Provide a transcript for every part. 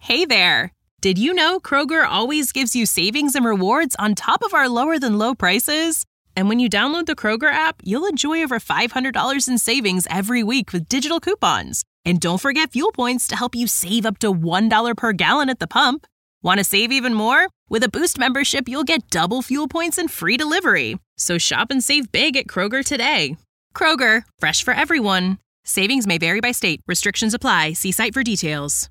Hey there! Did you know Kroger always gives you savings and rewards on top of our lower-than-low prices? And when you download the Kroger app, you'll enjoy over $500 in savings every week with digital coupons. And don't forget fuel points to help you save up to $1 per gallon at the pump. Want to save even more? With a Boost membership, you'll get double fuel points and free delivery. So shop and save big at Kroger today. Kroger, fresh for everyone. Savings may vary by state. Restrictions apply. See site for details.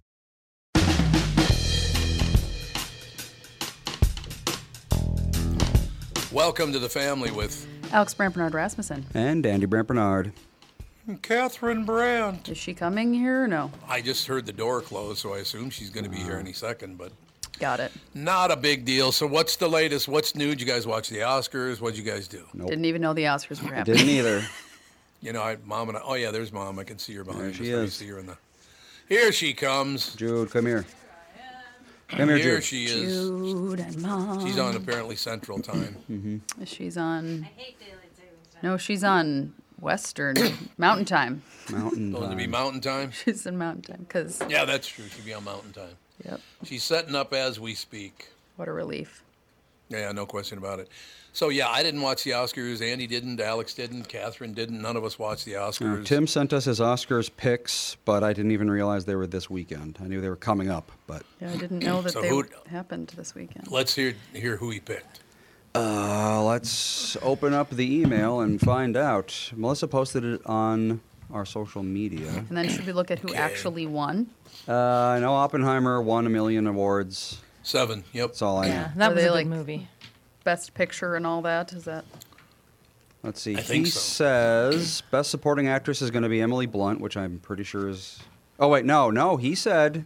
Welcome to the family with Alex Brant-Bernard Rasmussen. And Andy Brant-Bernard. Catherine Brandt. Is she coming here or no? I just heard the door close, so I assume she's going to be here any second, but Got it. not a big deal. So what's the latest? What's new? Did you guys watch the Oscars? What'd you guys do? Nope. Didn't even know the Oscars were happening. Didn't either. You know, Mom and I, oh yeah, there's Mom. I can see her behind There us. she Let me is. see her here she comes. Jude, come here. Come here, Here Jude. she is. Jude and Mom. She's on apparently Central Time. She's on. No, she's on Western Mountain Time. Mountain Going to be time. Mountain Time? She's in Mountain Time because. Yeah, that's true. She'll be on Mountain Time. Yep. She's setting up as we speak. What a relief. Yeah, no question about it. So, yeah, I didn't watch the Oscars. Andy didn't. Alex didn't. Catherine didn't. None of us watched the Oscars. Tim sent us his Oscars picks, but I didn't even realize they were this weekend. I knew they were coming up, but Yeah, I didn't know that So they who- happened this weekend. Let's hear who he picked. let's open up the email and find out. Melissa posted it on our social media. And then should we look at who Okay. actually won? I know Oppenheimer won 1 million awards. 7. Yep. That's all I know. Yeah, that Are was they a like- good movie. Best Picture and all that? Is that? Let's see. I think He so. says Best Supporting Actress is going to be Emily Blunt, which I'm pretty sure is. Oh wait, no. He said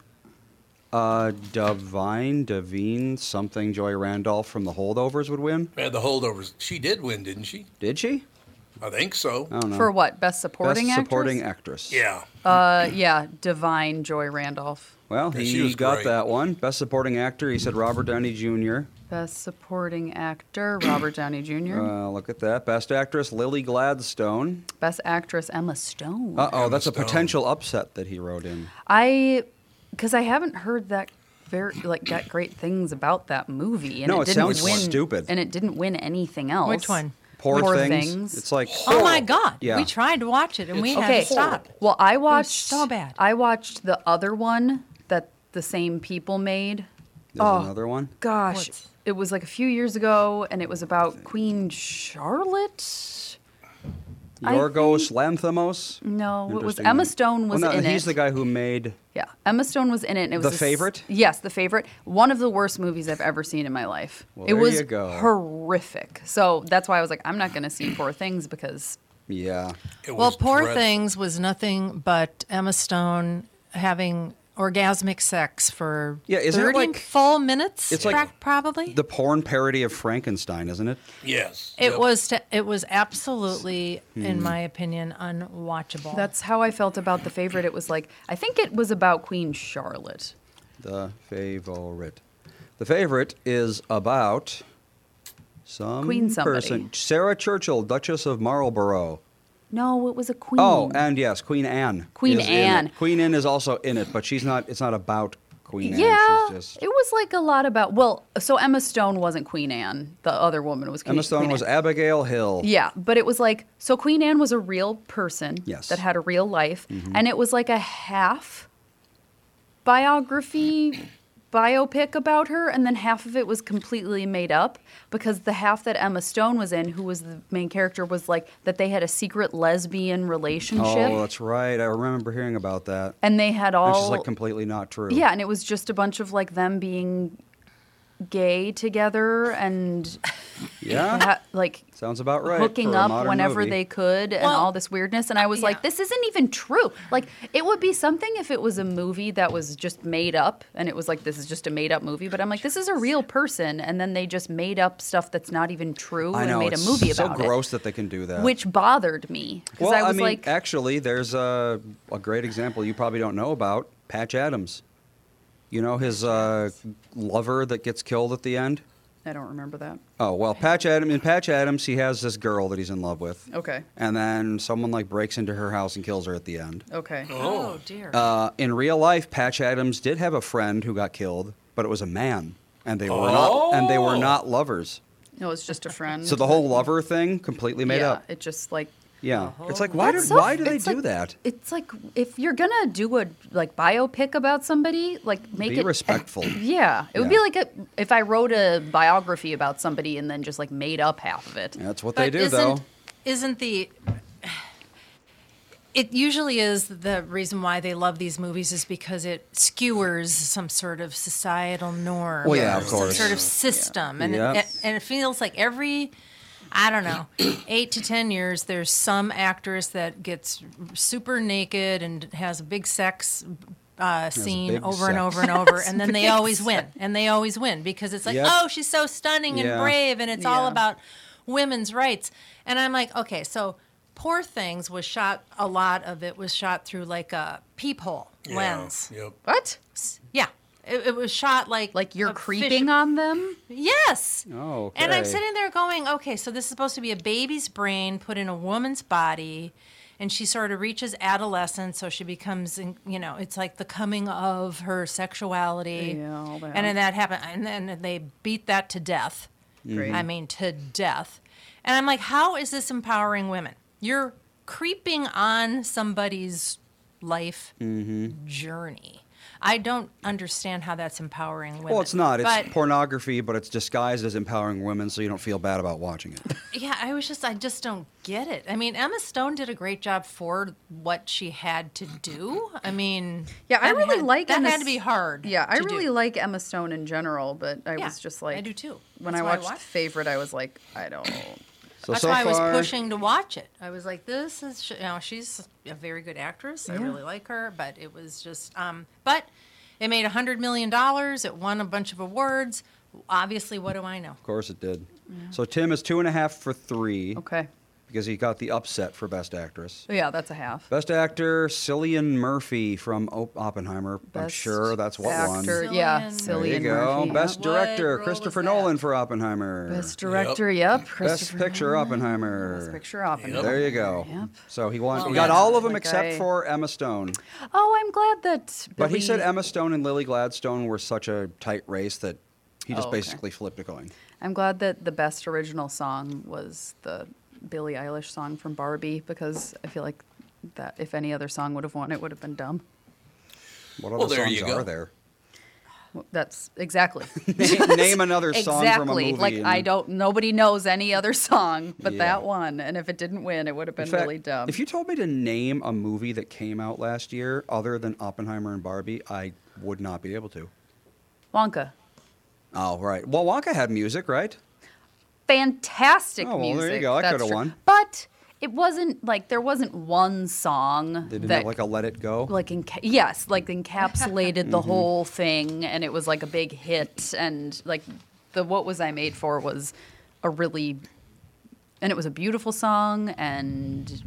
Devine, something. Joy Randolph from The Holdovers would win. Had the holdovers. She did win, didn't she? Did she? I think so. I don't know. For what? Best Supporting Best Actress? Supporting Actress. Yeah. Yeah, Divine Joy Randolph. Well, Yeah, she he was got great. that one. Best Supporting Actor. He said Robert Downey Jr. Best Supporting Actor, Robert Downey Jr. Look at that. Best Actress Lily Gladstone. Best Actress, Emma Stone. Uh-oh, that's a Stone. potential upset that he wrote in. Because I haven't heard that great things about that movie, and No, it it didn't sounds win. stupid. And it didn't win anything else. Which one? Poor things. It's like Oh my God! Yeah. We tried to watch it and we had Okay, to stop. well, I watched so bad. I watched the other one that the same people made. there's another one. Gosh, What? it was like a few years ago, and it was about Queen Charlotte. I Yorgos Lanthimos. No, it was Interesting Emma name. Stone was well, no, in he's it. the guy who made. Yeah, Emma Stone was in it. And it was The Favorite? Yes, The Favorite. One of the worst movies I've ever seen in my life. Well, it there was you go. horrific. So that's why I was like, I'm not going to see Poor Things because Yeah. It Well, was Poor dreadful. Things was nothing but Emma Stone having orgasmic sex for Yeah, isn't it 30 like- full minutes. It's like probably. The porn parody of Frankenstein, isn't it? Yes. It Yep. was. It was absolutely, Hmm. in my opinion, unwatchable. that's how I felt about The Favorite. It was like, I think it was about Queen Charlotte. The Favorite. The Favorite is about some Queen somebody. person. Sarah Churchill, Duchess of Marlborough. No, it was a queen. Oh, and yes, Queen Anne. Queen is in Anne. it. Queen Anne is also in it, but she's not. It's not about Queen yeah, Anne. She's just. it was like a lot about. Well, so Emma Stone wasn't Queen Anne. The other woman was Queen. Emma Stone Queen was Anne. Abigail Hill. Yeah, but it was like so Queen Anne was a real person Yes. that had a real life, and it was like a half biography biopic about her, and then half of it was completely made up because the half that Emma Stone was in, who was the main character, was like that they had a secret lesbian relationship, Oh, that's right. I remember hearing about that. and they had all Which is like completely not true. yeah, and it was just a bunch of like them being gay together and Yeah. like Sounds about right. hooking for a up modern whenever movie. they could and Well, all this weirdness. And I was like, yeah. this isn't even true. Like, it would be something if it was a movie that was just made up and it was like, this is just a made up movie. But I'm like, this is a real person. And then they just made up stuff that's not even true I and know, made a it's movie so about gross that they can do it. that. Which bothered me. Because Well, I was mean, like, actually, there's a great example you probably don't know about. Patch Adams. You know his lover that gets killed at the end? I don't remember that. Oh, well, Patch Adams, he has this girl that he's in love with. Okay. And then someone like breaks into her house and kills her at the end. Okay. Oh, dear. In real life, Patch Adams did have a friend who got killed, but it was a man, and they were not lovers. No, it's just a friend. So the whole lover thing completely made yeah, up. it just like Yeah, it's like why do they do that? It's like if you're gonna do a like biopic about somebody, like make Be it respectful. Yeah, it would be like if I wrote a biography about somebody and then just like made up half of it. That's what But they do, though. Isn't the... It usually is the reason why they love these movies is because it skewers some sort of societal norm. Well, yeah, of some course. sort of system. And, Yeah. and it feels like every, I don't know, 8 to 10 years, there's some actress that gets super naked and has a big sex scene big over and sex. over and over, and then they always win. And they always win because it's like, Yep. oh, she's so stunning and Yeah. brave, and it's all Yeah. about women's rights. And I'm like, okay, so Poor Things was shot, a lot of it was shot through like a peephole lens. Yep. What? Yeah. It was shot like Like you're a creeping on them? Yes. Oh, okay. And I'm sitting there going, okay, so this is supposed to be a baby's brain put in a woman's body, and she sort of reaches adolescence, so she becomes, it's like the coming of her sexuality. Yeah, all that. And then that happened, and then they beat that to death. Great. I mean, to death. And I'm like, how is this empowering women? You're creeping on somebody's life journey. I don't understand how that's empowering women. Well, it's not. It's But, pornography, but it's disguised as empowering women, so you don't feel bad about watching it. yeah, I just don't get it. I mean, Emma Stone did a great job for what she had to do. I mean, Yeah, I that really had- like that Emma had to be hard. Yeah, I to really do. like Emma Stone in general, but I Yeah, was just like I do too. When That's I why I watched watched it. Favorite, I was like, I don't. So That's so why I was far, pushing to watch it. I was like, this is, she's a very good actress. I Yeah. really like her, but it was just, but it made $100 million. It won a bunch of awards. Obviously, what do I know? Of course, it did. So Tim is 2.5 for 3 Okay. because he got the upset for Best Actress. Yeah, that's a half. Best Actor, Cillian Murphy from Oppenheimer. I'm Best sure that's what actor, won. yeah, Cillian. There you Cillian go. Murphy. Best What Director, role Christopher was that? Nolan for Oppenheimer. Best director, yep. Best Christopher Picture, Nolan. Oppenheimer. Best picture, Oppenheimer. There you go. Yep. So he won. Well, he got yeah. all of them Like except for Emma Stone. Oh, I'm glad that. But he Billy- said Emma Stone and Lily Gladstone were such a tight race that he just Oh, okay. basically flipped a coin. I'm glad that the best original song was the Billie Eilish song from Barbie because I feel like that if any other song would have won, it would have been dumb. What Well, other there songs you go. are there? Well, that's exactly. Name another song from a movie. Exactly. Like and- I don't. Nobody knows any other song but Yeah. that one. And if it didn't win, it would have been In fact, really dumb. If you told me to name a movie that came out last year other than Oppenheimer and Barbie, I would not be able to. Wonka, Oh, right. Well, Wonka had music, right? fantastic Oh, well, there you music. go. I that's coulda true. won. But it wasn't like there wasn't one song They didn't that have like a Let It Go. like encapsulated Mm-hmm. the whole thing, and it was like a big hit. And like the "What Was I Made For" was a really, and it was a beautiful song, and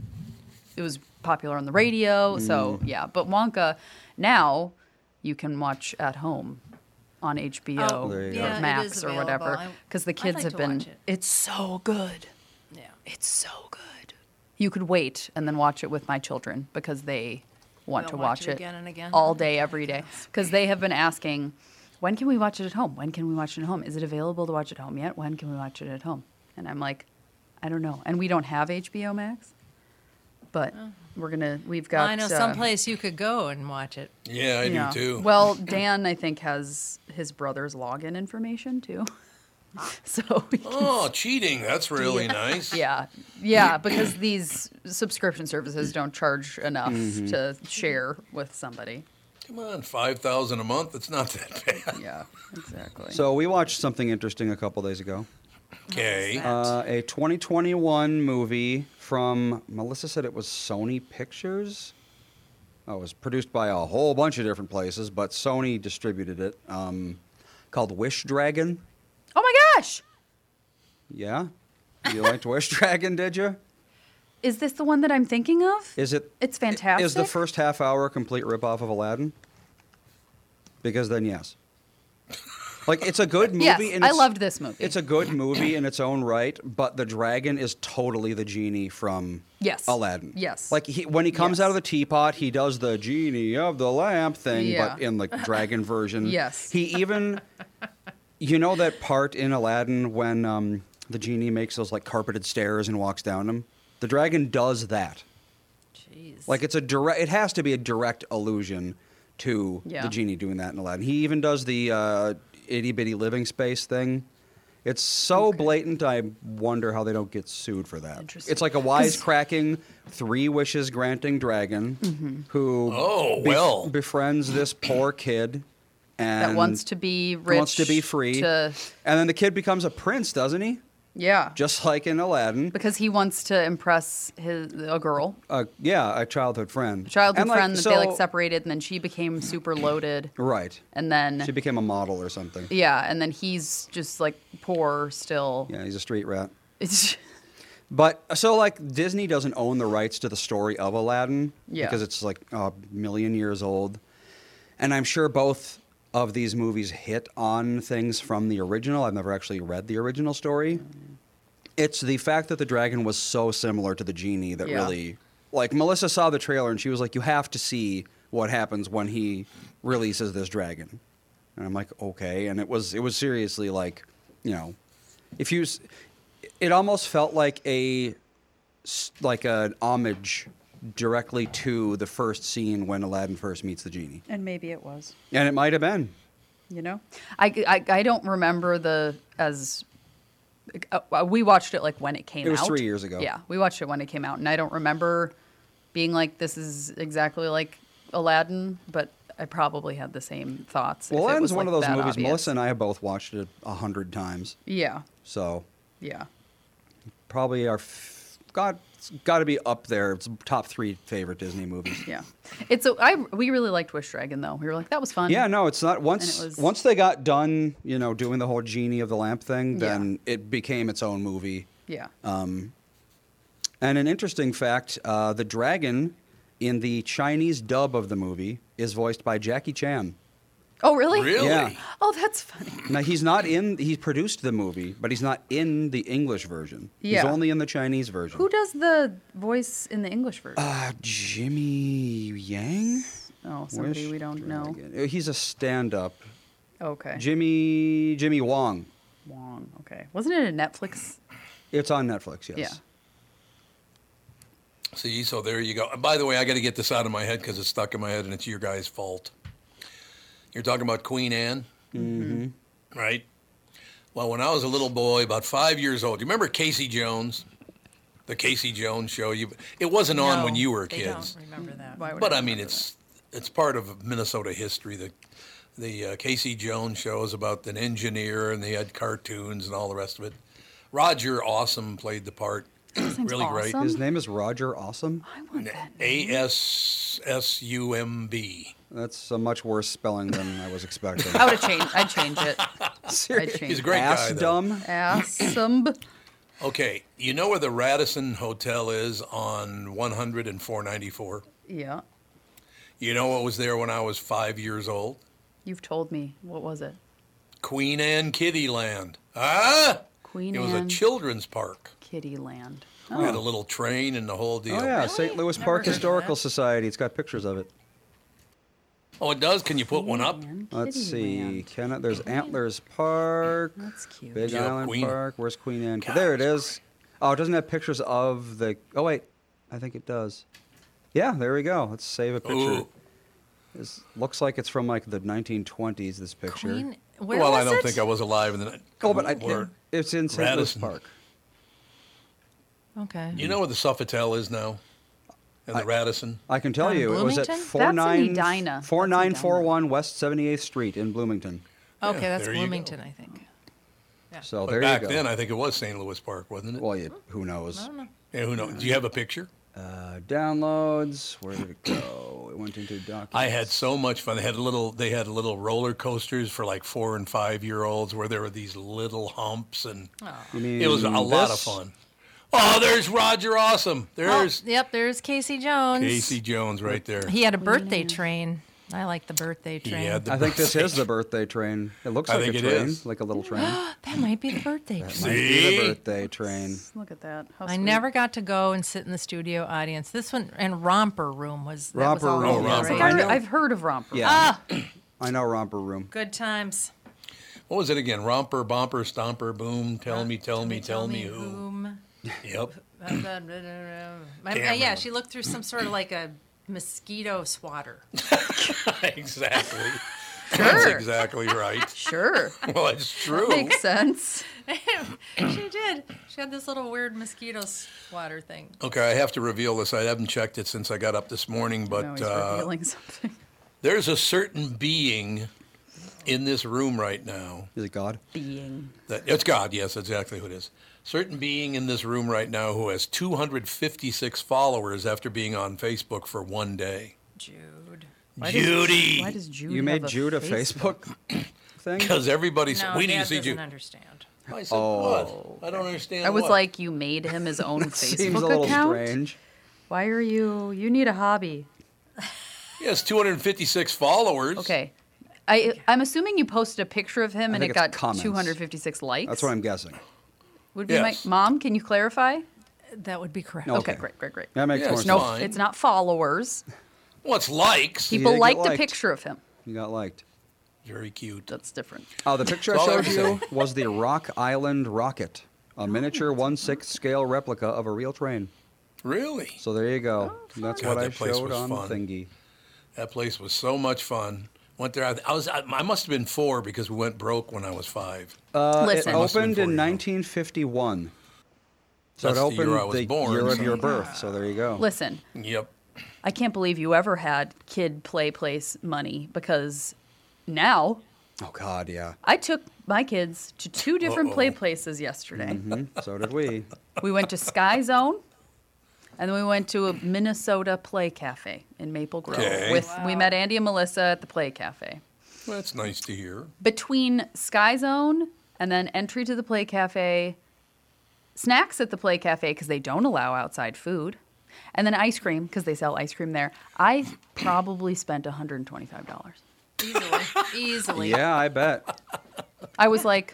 it was popular on the radio. Mm. So yeah, but Wonka now you can watch at home on HBO Oh, there you go. or yeah, it Max is or whatever, available. because the I'd kids like have to been. watch it. It's so good. Yeah. It's so good. You could wait and then watch it with my children because they want They'll to watch watch it it again and again? all day, every day. Because they have been asking, when can we watch it at home? When can we watch it at home? Is it available to watch at home yet? When can we watch it at home? And I'm like, I don't know. And we don't have HBO Max, but we've got. Well, I know someplace you could go and watch it. Yeah, I yeah. do too. Well, Dan, I think, has his brother's login information too. So we can Oh, cheating. That's really nice. Yeah, because these subscription services don't charge enough Mm-hmm. to share with somebody. Come on, 5,000 a month. It's not that bad. Yeah, exactly. So we watched something interesting a couple days ago. Okay. A 2021 movie from, Melissa said it was Sony Pictures. Oh, it was produced by a whole bunch of different places, but Sony distributed it, called Wish Dragon. Oh my gosh! Yeah? You liked Wish Dragon, did you? Is this the one that I'm thinking of? Is it? It's fantastic. Is the first half hour a complete ripoff of Aladdin? Because then yes. Like, it's a good movie. Yes, and I loved this movie. It's a good movie in its own right, but the dragon is totally the genie from Yes. Aladdin. Yes. Like, when he comes Yes. out of the teapot, he does the genie of the lamp thing, Yeah. but in the dragon version. Yes. He even, you know that part in Aladdin when the genie makes those, like, carpeted stairs and walks down them? The dragon does that. Jeez. Like, it has to be a direct allusion to Yeah. the genie doing that in Aladdin. He even does the itty bitty living space thing. It's so blatant. I wonder how they don't get sued for that. Interesting. It's like a wisecracking, 3 wishes granting dragon who Oh, well. befriends this poor kid and that wants to be rich. wants to be free. to- And then the kid becomes a prince, doesn't he? yeah. Just like in Aladdin. Because he wants to impress a girl, Yeah, a childhood friend. a childhood And, like, friend that they like so- separated, and then she became super loaded, Right. and then She became a model or something. yeah, and then he's just like poor still. Yeah, he's a street rat. It's But so like Disney doesn't own the rights to the story of Aladdin Yeah. because it's like a million years old. And I'm sure both of these movies hit on things from the original. I've never actually read the original story. It's the fact that the dragon was so similar to the genie that Yeah. really, like, Melissa saw the trailer and she was like, you have to see what happens when he releases this dragon. And I'm like, okay. And it was seriously like, you know, if you, it almost felt like an homage directly to the first scene when Aladdin first meets the genie. and maybe it was. And it might have been. You know, I don't remember we watched it like when it came out. It was 3 years ago. Yeah, we watched it when it came out, and I don't remember being like, this is exactly like Aladdin, but I probably had the same thoughts. Well, if it Aladdin's was, one of like, those that movies. obvious. Melissa and I have both watched it 100 times. Yeah, So yeah. probably got to be up there. It's top 3 favorite Disney movies. Yeah, we really liked Wish Dragon though. We were like, that was fun. Yeah, no, it's not. was- Once they got done, doing the whole genie of the lamp thing, Yeah. then it became its own movie. Yeah. And an interesting fact: the dragon in the Chinese dub of the movie is voiced by Jackie Chan. Oh, really? Really? Yeah. Oh, that's funny. Now he produced the movie, but he's not in the English version. Yeah. He's only in the Chinese version. Who does the voice in the English version? Jimmy Yang? Oh, somebody Wish we don't know. Dragon. He's a stand-up. Okay. Jimmy Wong. Wong. Okay. Wasn't it a Netflix? It's on Netflix, yes. Yeah. See, so there you go. By the way, I got to get this out of my head because it's stuck in my head and it's your guys' fault. You're talking about Queen Anne? Mm-hmm. Right? Well, when I was a little boy, about 5 years old, you remember Casey Jones? The Casey Jones show? It wasn't on when you were they kids. don't remember that. Why would But I remember mean, it's part of Minnesota history. The Casey Jones show is about an engineer, and they had cartoons and all the rest of it. Roger Awesome played the part. name's Really great. Awesome? His name is Roger Awesome. I want that name. ASSUMB. That's a much worse spelling than I was expecting. I would have changed. I'd change it. Seriously. I'd change He's a great Ass guy, though. dumb. Awesome. Okay, you know where the Radisson Hotel is on 100 and 494? Yeah. You know what was there when I was 5 years old? You've told me. What was it? Queen Anne Kittyland. Ah! Queen It was a Anne children's park. Kittyland. We had a little train and the whole deal. Oh, yeah, St. Louis Never Park heard of Historical that. Society. It's got pictures of it. Oh, it does? Can you put one up? Let's see. Kittyland. There's Antlers Park, That's cute. Big Yeah, Island Queen- Park. Where's Queen Anne? God, There it that's is. Oh, it doesn't have pictures of the... Oh, wait. I think it does. Yeah, there we go. Let's save a picture. Ooh. This looks like it's from like the 1920s, this picture. Queen, where Well, was I don't it? think I was alive in the... Oh, but Where- it's in St. Louis Radisson. Park. Okay. You know where the Sofitel is now? And the Radisson? I can tell On you, it was at Bloomington? That's in Edina. 4941 West 78th Street in Bloomington. Okay, Yeah, that's there you go. Bloomington, I think. So But there back you go. then, I think it was St. Louis Park, wasn't it? Well, who knows? I don't know. Yeah, who knows? Do you have a picture? Downloads. Where did it go? It went into documents. I had so much fun. They had little roller coasters for like 4 and 5 year olds where there were these little humps, and You mean it was a lot of this? fun. Oh, there's Roger Awesome. There's Yep, there's Casey Jones. Casey Jones right there. He had a birthday train. I like the birthday train. Yeah, the I think this birthday is the birthday train. It looks I like a think it train, is. like a little train. That might be the birthday train. Might be the See? birthday train. Look at that. How I sweet. never got to go and sit in the studio audience. This one and Romper Room was that Romper was all Room. over, Oh, Romper right? Like, I know. I've heard of Romper. Yeah. I know Romper Room. Good times. What was it again? Romper, bomper, stomper, boom. Tell me who. whom. Yep. Yeah, she looked through some sort of like a mosquito swatter. Exactly. That's exactly right. Sure. Well, it's true. Makes sense. She did. She had this little weird mosquito swatter thing. Okay, I have to reveal this. I haven't checked it since I got up this morning, No, but he's revealing something. there's a certain being in this room right now. Is it God? Being. It's God, yes, that's exactly who it is. Certain being in this room right now who has 256 followers after being on Facebook for one day. Jude. Judy! Why does Jude You have made Jude a Facebook thing? Because everybody said, No, we need Dad to see doesn't Jude. understand. I said, what? I don't understand I was what? like, you made him his own Seems a Facebook little account? strange. Why are you? You need a hobby. He has 256 followers. Okay. I'm assuming you posted a picture of him and think it it's got comments. 256 likes. That's what I'm guessing. Would be Yes. my mom. Can you clarify? That would be correct. No. Okay, Okay. great. That makes Yeah, more it's sense. No, fine. it's not followers. What's likes? People did get liked a liked. picture of him. You got liked. Very cute. That's different. Oh, the picture I That's all I showed have to you was the Rock Island rocket, a miniature 1/6 scale replica of a real train. Really? So there you go. That's God, what I that place showed was on fun. the thingy. That place was so much fun. Went there. I must have been 4 because we went broke when I was 5. Listen. It Must have been opened 4 in years ago. 1951. So That's it the opened year I was the born, year of so- your birth. So there you go. Listen, Yep. I can't believe you ever had kid play place money because now Oh God, yeah. I took my kids to 2 different play Uh-oh. places yesterday. So did we. We went to Sky Zone, and then we went to a Minnesota Play Cafe in Maple Grove. Okay. We met Andy and Melissa at the Play Cafe. Well, that's nice to hear. Between Sky Zone and then entry to the Play Cafe, snacks at the Play Cafe because they don't allow outside food, and then ice cream because they sell ice cream there, I probably spent $125. Easily. Yeah, I bet. I was like,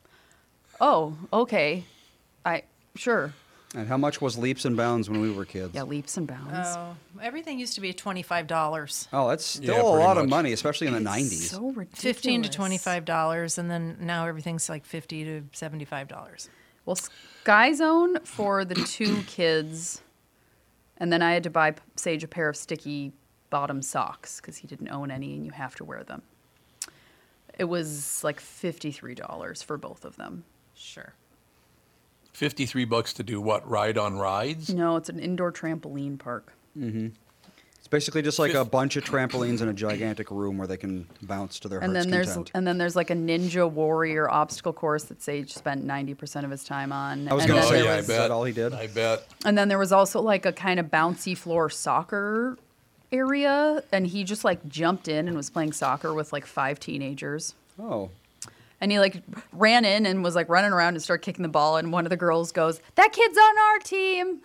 oh, okay. Sure. And how much was Leaps and Bounds when we were kids? Yeah, leaps and bounds. Oh, everything used to be $25. Oh, that's still Yeah, a pretty lot of much. money, especially in the 90s. So ridiculous. $15 to $25, and then now everything's like $50 to $75. Well, Sky Zone for the 2 kids, and then I had to buy Sage a pair of sticky bottom socks because he didn't own any, and you have to wear them. It was like $53 for both of them. Sure. $53 to do what? Ride on rides? No, it's an indoor trampoline park. It's basically just like a bunch of trampolines in a gigantic room where they can bounce to their And heart's then content. there's like a Ninja Warrior obstacle course that Sage spent 90% of his time on. I was And going to then say, there I was- is that bet. all he did? I bet. And then there was also like a kind of bouncy floor soccer area, and he just like jumped in and was playing soccer with like 5 teenagers. Oh. And he like ran in and was like running around and started kicking the ball, and one of the girls goes, "That kid's on our team."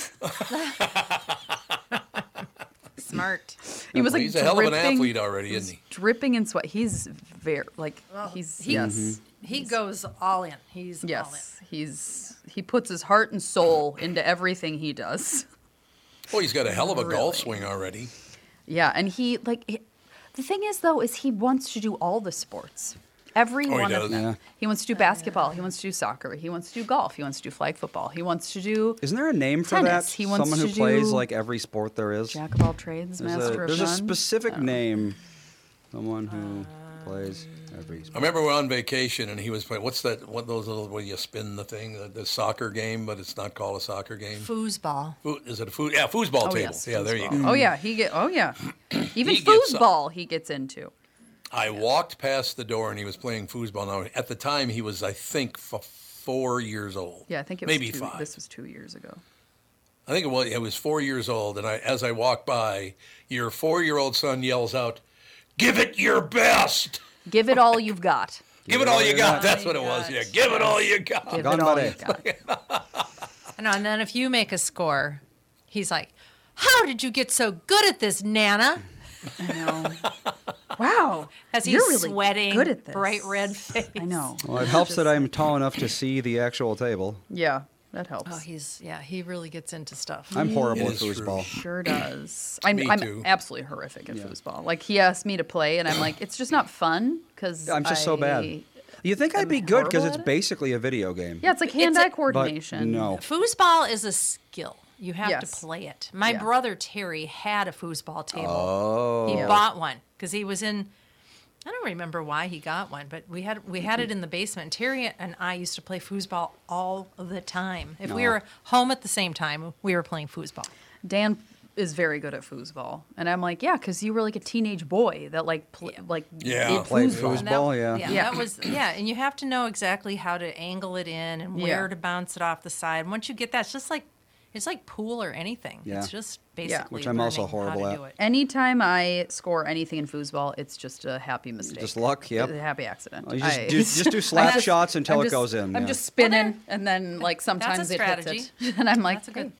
Smart. He was like He's a hell of an dripping- athlete already, isn't he? Dripping in sweat. He's very like he's yes. He goes all in. He's all in. Yes, he puts his heart and soul into everything he does. Oh, he's got a hell of a golf Really? swing already. Yeah, and the thing is though is he wants to do all the sports. Every Oh, he one does? of them. Yeah. He wants to do basketball. He wants to do soccer. He wants to do golf. He wants to do flag football. He wants to do Isn't there a name for Tennis. that? He wants Someone who to plays do like every sport there is. jack of all trades, master of There's a none. specific name. Someone who plays every I sport. remember we were on vacation and he was playing. What's that? What those little where you spin the thing? The soccer game, but it's not called a soccer game. Foosball. Is it a food? Yeah, foosball Oh, table. yes, Yeah, there you foosball. go. Oh yeah, even He gets foosball he gets into. I walked past the door and he was playing foosball. Now, at the time, he was, I think, 4 years old. Yeah, I think it was maybe 5. This was 2 years ago. I think it was 4 years old. And as I walked by, your 4-year-old son yells out, "Give it your best! Give it all you've got. Give it all you got!" That's what it was. Yeah, give it all you got. Give it all Ganbare. you've got. And then if you make a score, he's like, "How did you get so good at this, Nana?" I know. Wow. As he's You're really sweating, good at this. bright red face. I know. Well, it helps that I'm tall enough to see the actual table. Yeah, that helps. Oh, he really gets into stuff. I'm horrible at It is true. foosball. Sure does. I'm Me I'm too. absolutely horrific at foosball. Like he asked me to play, and I'm like, it's just not fun because I'm just so bad. You think I'd be good because it's horrible at it? basically a video game. Yeah, it's like hand-eye coordination. But no. Foosball is a skill. You have Yes. to play it. My Yeah. brother Terry had a foosball table. Oh. He bought one because he was in. I don't remember why he got one, but we had it in the basement. Terry and I used to play foosball all the time. If we were home at the same time, we were playing foosball. Dan is very good at foosball, and I'm like, yeah, because you were like a teenage boy that like Yeah. did Played foosball. foosball. yeah. Yeah, that was and you have to know exactly how to angle it in and where Yeah. to bounce it off the side. Once you get that, it's like pool or anything. Yeah. It's just basically Which I'm also learning horrible how to at. do it. Anytime I score anything in foosball, it's just a happy mistake. Just luck, yep. A happy accident. Well, you just do slap shots until it goes in. I'm yeah. just spinning, and then like sometimes it strategy. hits it, and I'm like, That's a good.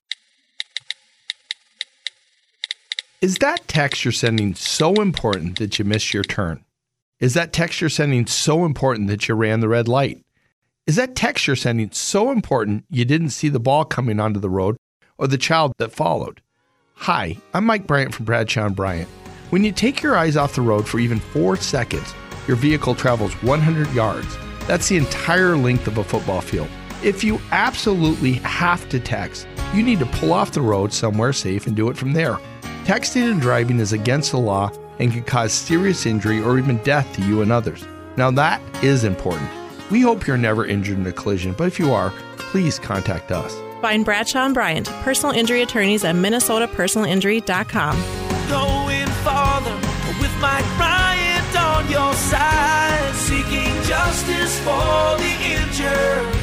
Is that text you're sending so important that you missed your turn? Is that text you're sending so important that you ran the red light? Is that text you're sending so important you didn't see the ball coming onto the road or the child that followed? Hi, I'm Mike Bryant from Bradshaw and Bryant. When you take your eyes off the road for even 4 seconds, your vehicle travels 100 yards. That's the entire length of a football field. If you absolutely have to text, you need to pull off the road somewhere safe and do it from there. Texting and driving is against the law and can cause serious injury or even death to you and others. Now that is important. We hope you're never injured in a collision, but if you are, please contact us. Find Bradshaw and Bryant, personal injury attorneys at minnesotapersonalinjury.com. Going farther with Mike Bryant on your side, seeking justice for the injured.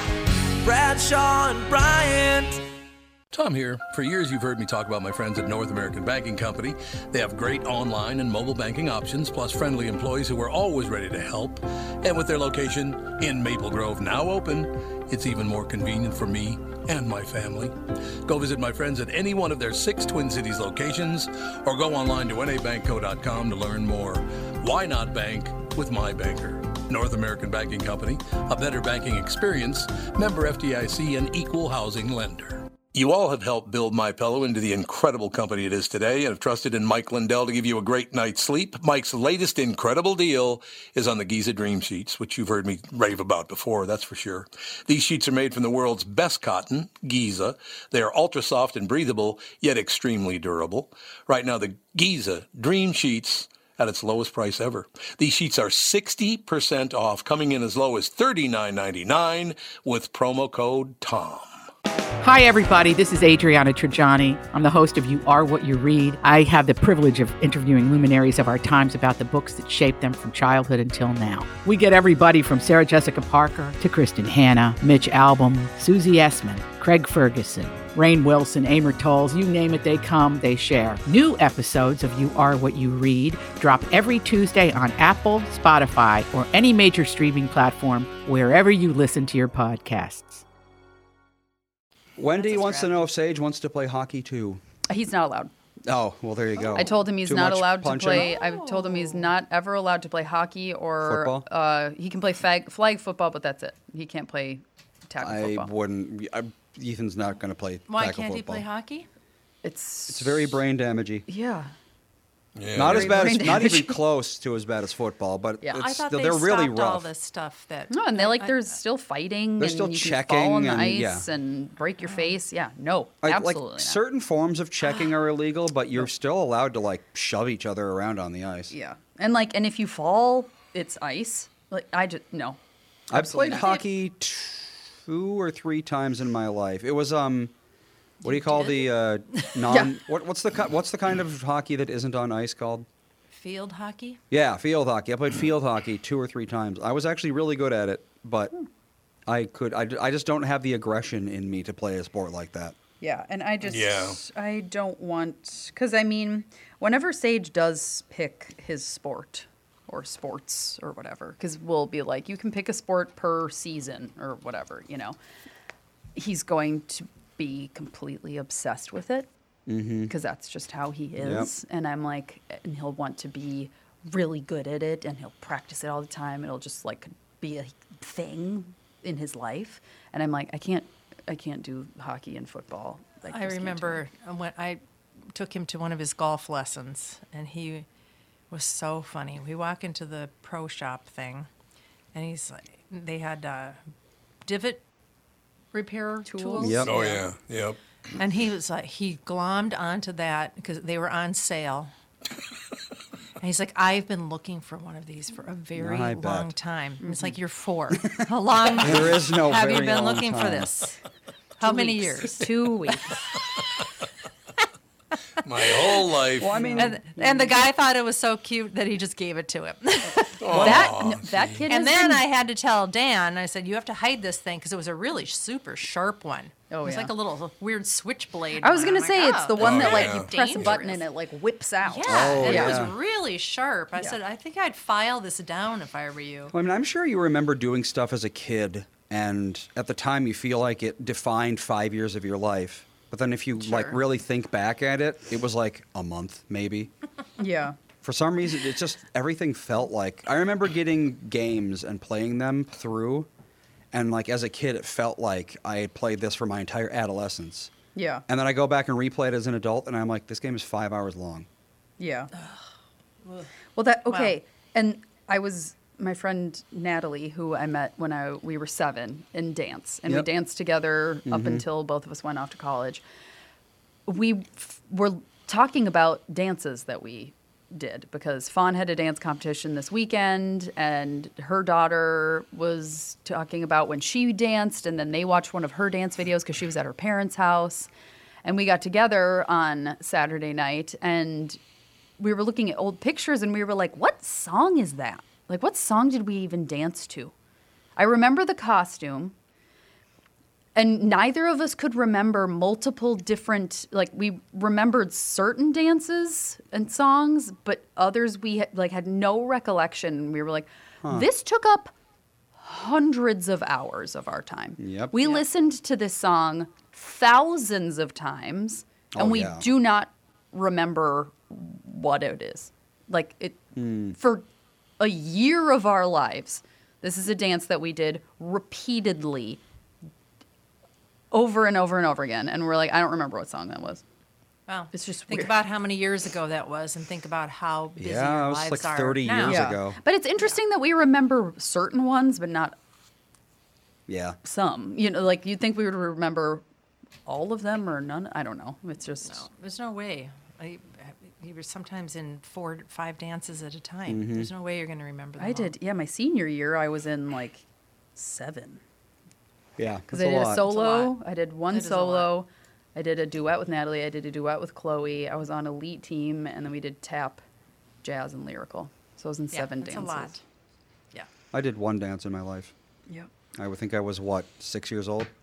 Bradshaw and Bryant. Tom here. For years, you've heard me talk about my friends at North American Banking Company. They have great online and mobile banking options, plus friendly employees who are always ready to help. And with their location in Maple Grove now open, it's even more convenient for me and my family. Go visit my friends at any one of their 6 Twin Cities locations or go online to nabankco.com to learn more. Why not bank with my banker? North American Banking Company, a better banking experience, member FDIC, and equal housing lender. You all have helped build MyPillow into the incredible company it is today and have trusted in Mike Lindell to give you a great night's sleep. Mike's latest incredible deal is on the Giza Dream Sheets, which you've heard me rave about before, that's for sure. These sheets are made from the world's best cotton, Giza. They are ultra soft and breathable, yet extremely durable. Right now, the Giza Dream Sheets at its lowest price ever. These sheets are 60% off, coming in as low as $39.99 with promo code TOM. Hi, everybody. This is Adriana Trajani. I'm the host of You Are What You Read. I have the privilege of interviewing luminaries of our times about the books that shaped them from childhood until now. We get everybody from Sarah Jessica Parker to Kristen Hanna, Mitch Albom, Susie Essman, Craig Ferguson, Rainn Wilson, Amor Tolls, you name it, they come, they share. New episodes of You Are What You Read drop every Tuesday on Apple, Spotify, or any major streaming platform wherever you listen to your podcasts. Wendy wants to know if Sage wants to play hockey too. He's not allowed. Oh, well, there you go. I told him he's Too not much allowed to punching? play. I've told him he's not ever allowed to play hockey or Football? He can play flag football, but that's it. He can't play tackle I football. wouldn't. Ethan's not going to play Why tackle can't he football. play hockey? It's very brain damaging. Yeah. Yeah. Not as Very bad as, brain not even damaging. close to as bad as football, but Yeah. I thought they're they really stopped rough. all this stuff that. No, and they're still fighting. They're and still you checking can fall on the and- ice yeah. and break your face. Yeah, no, Like absolutely not. certain forms of checking are illegal, but you're still allowed to like shove each other around on the ice. Yeah, and if you fall, it's ice. Like I just no. I've played Absolutely not. hockey 2 or 3 times in my life. It was what do you call the non? What's the kind of hockey that isn't on ice called? Field hockey? Yeah, field hockey. I played field hockey 2 or 3 times. I was actually really good at it, but I just don't have the aggression in me to play a sport like that. Yeah, and I just Yeah. I don't want because whenever Sage does pick his sport or sports or whatever, because we'll be like, you can pick a sport per season or whatever, he's going to be completely obsessed with it. because that's just how he is. And I'm like, and he'll want to be really good at it, and he'll practice it all the time. It'll just like be a thing in his life. And I'm like, I can't do hockey and football. I just can't do remember when I took him to one of his golf lessons, and he was so funny. We walk into the pro shop thing, and he's like, they had divot repair tools. Yep. Oh, yeah. Yep. And he was like, he glommed onto that because they were on sale. And he's like, I've been looking for one of these for a very I long bet. time. And it's like, you're 4. How long There is no have you very been long looking for time. this? How many weeks. years? 2 weeks. My whole life. Well, I mean, And the guy thought it was so cute that he just gave it to him. That kid. And has then been- I had to tell Dan, I said, you have to hide this thing because it was a really super sharp one. Oh, It was yeah. like a little weird switchblade. I was one. gonna I'm say like, it's oh, the one Oh, that like yeah. you press a button dangerous. and it like whips out. Yeah, Oh, and it yeah. was really sharp. I said, I think I'd file this down if I were you. I mean, I'm sure you remember doing stuff as a kid, and at the time you feel like it defined 5 years of your life. But then if you like Sure. really think back at it, it was like a month, maybe. Yeah. For some reason, it just everything felt like. I remember getting games and playing them through, and like as a kid, it felt like I had played this for my entire adolescence. Yeah. And then I go back and replay it as an adult, and I'm like, this game is 5 hours long. Yeah. Well, okay. And my friend Natalie, who I met when we were 7 in dance, and we Yep. danced together up until both of us went off to college. We were talking about dances that we did because Fawn had a dance competition this weekend, and her daughter was talking about when she danced, and then they watched one of her dance videos because she was at her parents' house. And we got together on Saturday night, and we were looking at old pictures, and we were like, what song is that? Like, what song did we even dance to? I remember the costume, and neither of us could remember multiple different, like, we remembered certain dances and songs, but others we had no recollection. We were like, this took up hundreds of hours of our time. Yep. We listened to this song thousands of times, and Oh, we yeah. do not remember what it is. Like, it for a year of our lives, this is a dance that we did repeatedly over and over and over again. And we're like, I don't remember what song that was. Wow. It's just think weird. about how many years ago that was, and think about how busy Yeah, our it was lives like are 30 now. years ago. But it's interesting that we remember certain ones, but not Yeah. some. You know, like you'd think we would remember all of them or none. I don't know. It's just No, there's no way. You were sometimes in 4 to 5 dances at a time. Mm-hmm. There's no way you're going to remember them I all. did. Yeah, my senior year, I was in like 7 Yeah. because that's I did a lot. solo. I did one That is a lot. solo. I did a duet with Natalie. I did a duet with Chloe. I was on elite team, and then we did tap, jazz, and lyrical. So I was in Yeah, 7 that's dances. a lot. Yeah. I did one dance in my life. Yep. I would think I was, what, 6 years old?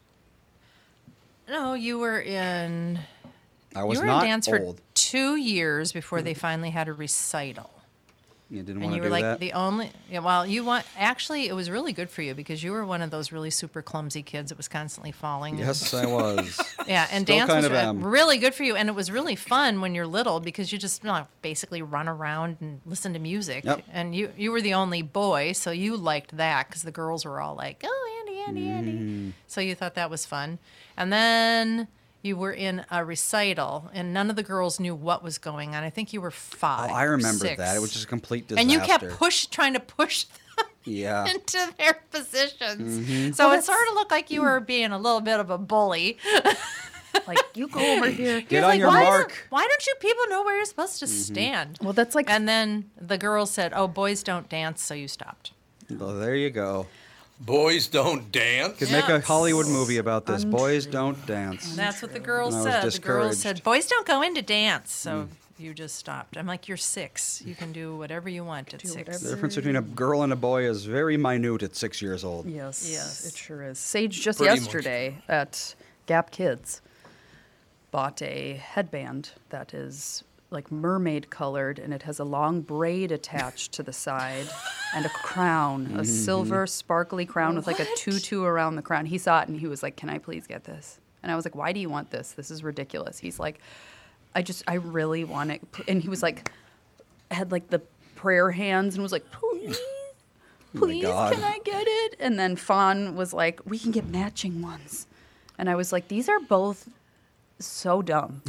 No, you were in. I was you were not in dance old. for 2 years before they finally had a recital. You didn't And want to you do were like that? the only. Yeah, well, you want. Actually, it was really good for you because you were one of those really super clumsy kids that was constantly falling. Yes, I was. Yeah, and Still dance kind was of am. really good for you, and it was really fun when you're little because you just basically run around and listen to music. Yep. And you were the only boy, so you liked that because the girls were all like, "Oh, Andy, Mm-hmm. Andy." So you thought that was fun. And then you were in a recital, and none of the girls knew what was going on. I think you were 5. Oh, I or remember 6. that. It was just a complete disaster. And you kept trying to push them Yeah. into their positions. Mm-hmm. So it sort of looked like you were being a little bit of a bully. Like, you go over here. Get on your why mark. Why don't you people know where you're supposed to stand? Well, that's like And then the girls said, "Oh, boys don't dance," so you stopped. Well, there you go. Boys don't dance. Could make a Yes. Hollywood movie about this. Boys don't dance. That's what the girls And I was said. The girls discouraged. said, "Boys don't go into dance," so you just stopped. I'm like, "You're 6. You can do whatever you want at 6." The difference between a girl and a boy is very minute at 6 years old. Yes, Yes. it sure is. Sage just Pretty much. yesterday at Gap Kids bought a headband that is like mermaid colored, and it has a long braid attached to the side and a crown, a silver sparkly crown with like a tutu around the crown. He saw it and he was like, "Can I please get this?" And I was like, "Why do you want this? This is ridiculous." He's like, I really want it. And he was like, had like the prayer hands and was like, please, please, God. can I get it? And then Fawn was like, we can get matching ones. And I was like, these are both so dumb.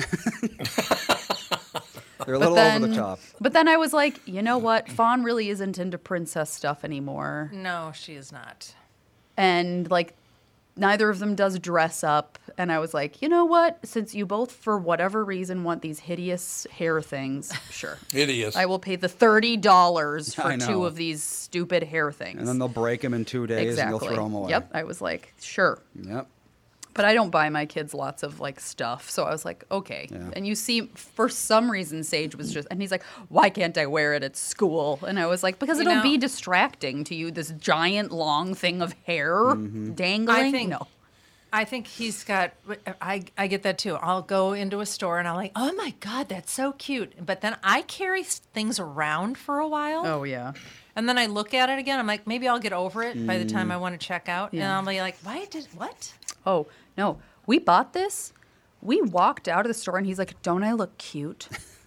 They're a little over the top. But then I was like, you know what? Fawn really isn't into princess stuff anymore. No, she is not. And like, neither of them does dress up. And I was like, you know what? Since you both, for whatever reason, want these hideous hair things, sure. Hideous. I will pay the $30 I for know. 2 of these stupid hair things. And then they'll break them in 2 days and you'll throw them away. Yep. I was like, sure. Yep. But I don't buy my kids lots of like stuff. So I was like, okay. Yeah. And you see, for some reason, Sage was just, and he's like, why can't I wear it at school? And I was like, because it'll be distracting to you, this giant long thing of hair dangling. I think he's got, I get that too. I'll go into a store and I'm like, oh my God, that's so cute. But then I carry things around for a while. Oh, yeah. And then I look at it again. I'm like, maybe I'll get over it by the time I want to check out. Yeah. And I'll be like, what? Oh, no. We bought this. We walked out of the store and he's like, don't I look cute?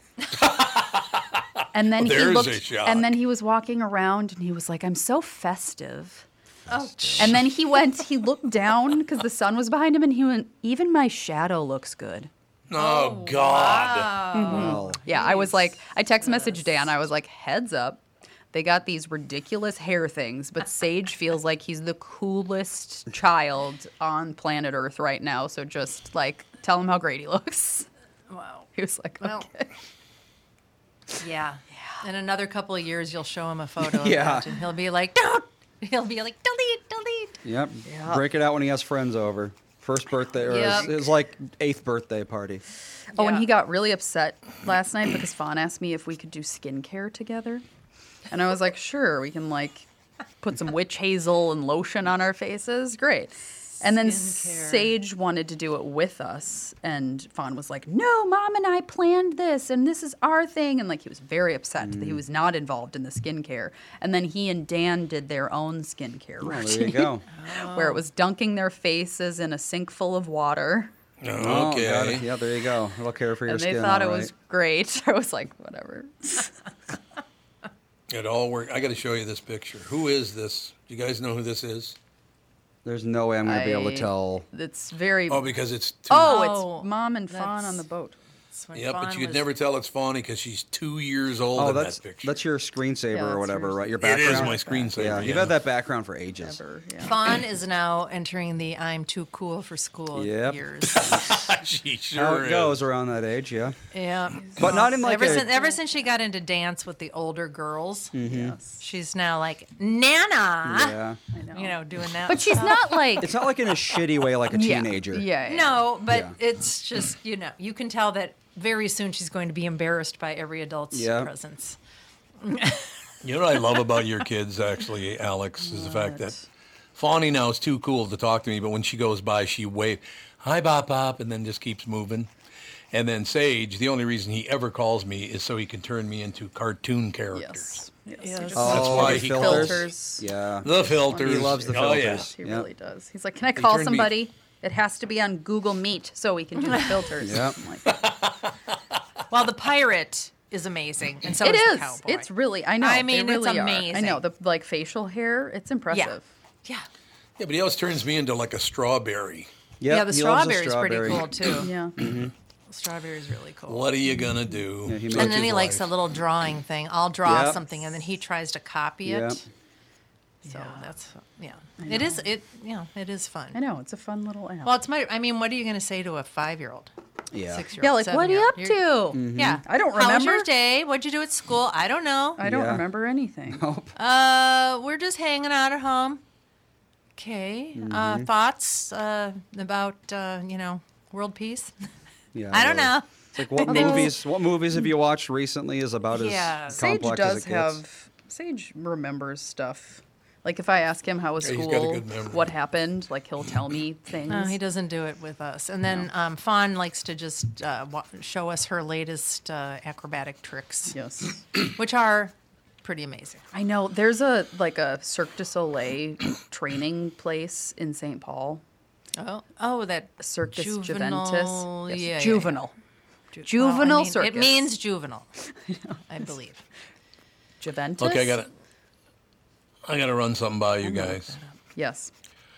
And then There's he a looked, shock. and then he was walking around and he was like, I'm so festive. Oh, And then he looked down because the sun was behind him and he went, even my shadow looks good. Oh, God. Well, Yeah, I was like, I text messaged Dan. I was like, heads up. They got these ridiculous hair things, but Sage feels like he's the coolest child on planet Earth right now. So just like tell him how great he looks. Wow. He was like, Well, okay. Yeah. In another couple of years, you'll show him a photo of Yeah. that and he'll be like, don't. He'll be like, delete. yep. Break it out when he has friends over. First birthday, or Yep. his like 8th birthday party. Oh, and Yeah. he got really upset last night because Fawn asked me if we could do skincare together. And I was like, sure, we can like put some witch hazel and lotion on our faces. Great. And then Skincare. Sage wanted to do it with us. And Fawn was like, no, Mom and I planned this and this is our thing. And like he was very upset that he was not involved in the skincare. And then he and Dan did their own skincare Oh, routine. there you go. Where it was dunking their faces in a sink full of water. Oh, Okay. got it. Yeah, there you go. It'll care for your And skin. they thought it all was right. great. I was like, whatever. It all worked. I got to show you this picture. Who is this? Do you guys know who this is? There's no way I'm going to be able to tell. It's very. Oh, because it's two. Oh, it's Mom and Fawn that's- on the boat. That's when Yeah, but Fawn you'd was- never tell it's Fawny because she's 2 years old Oh, in that's that picture. that's your screensaver Yeah, or that's whatever, yours. right? Your It background. is my screensaver. Yeah, you've had that background for ages. Ever, yeah. Fawn is now entering the I'm too cool for school Yep. years. She How sure it is. goes around that age, yeah. Yeah. But not in like Ever since she got into dance with the older girls, Yes. she's now like, Nana. Yeah. I know. You know, doing that. But she's not like. It's not like in a shitty way, like a Yeah, teenager. Yeah. No, but Yeah. it's just, you know, you can tell that very soon she's going to be embarrassed by every adult's Yeah. presence. You know what I love about your kids, actually, Alex, is the fact that Fawny now is too cool to talk to me, but when she goes by, she waves, hi, Bop Bop, and then just keeps moving. And then Sage, the only reason he ever calls me is so he can turn me into cartoon characters. Yes. Yes. He just Oh, That's why the he filters. filters. Yeah. The filters. He loves the Oh, yeah. filters. He Yep. really does. He's like, can I call turned me- somebody? It has to be on Google Meet so we can do the filters. Yep. I'm like, Well, the pirate is amazing, and so it is is. the cowboy. It's really. I know. I mean, they it's really are. I amazing. know the like facial hair. It's impressive. Yeah. Yeah, but he always turns me into like a strawberry. Yep, Yeah, the he loves strawberry's pretty strawberry. cool, too. Yeah. The strawberry's really cool. What are you going to do? Yeah, he Such makes- And then is he likes a life. little drawing thing. I'll draw Yep. something, and then he tries to copy it. Yep. So that's it is it is fun. I know. It's a fun little app. Well, I mean, what are you going to say to a 5-year-old? Yeah. 6-year-old? yeah, like what are you up 7-year-old? to? Yeah, I don't How was remember. your day? What'd you do at school? I don't know. I don't Yeah. remember anything. We're just hanging out at home. Okay. Thoughts about world peace? Yeah. I don't really. know. It's like what movies have you watched recently is about Yeah. as Sage complex does as it gets. have. Sage remembers stuff. Like if I ask him how was Yeah, he's school, got a good memory. what happened, like he'll tell me things. No, he doesn't do it with us. And then Fawn likes to just show us her latest acrobatic tricks, Yes. which are pretty amazing. I know. There's a Cirque du Soleil training place in St. Paul. Oh, that Circus Juvenile, Juventus. Yes, yeah, Juvenile. Juvenile circus. It means juvenile, I believe. Juventus? Okay, I gotta run something by you guys. Yes.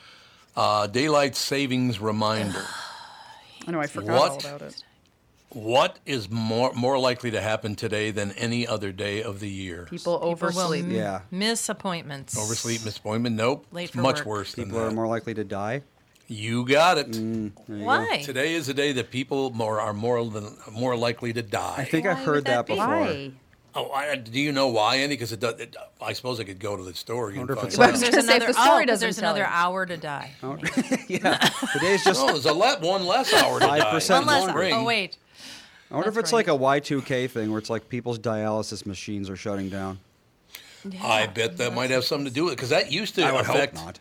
Daylight savings reminder. I know, I forgot all about it. What is more likely to happen today than any other day of the year? People oversleep. Yeah. Miss appointments. Oversleep, misappointment? Nope. Late It's for much work. worse than People are that. more likely to die. You got it. Why? Today is the day that people are more likely to die. I think Why I've would heard that that be? before. Why? Oh, do you know why, Andy? Because I suppose I could go to the store. You wonder can if find it's out. like- There's gonna say, if another, the story 'cause doesn't there's tell another you. hour to die. Yeah. Today's just. No, there's one less hour to die. 5% One less. longer. Spring. Oh wait. I wonder if That's it's like a Y2K thing where it's like people's dialysis machines are shutting down. I bet that might have something to do with it because that used to I would affect. hope not.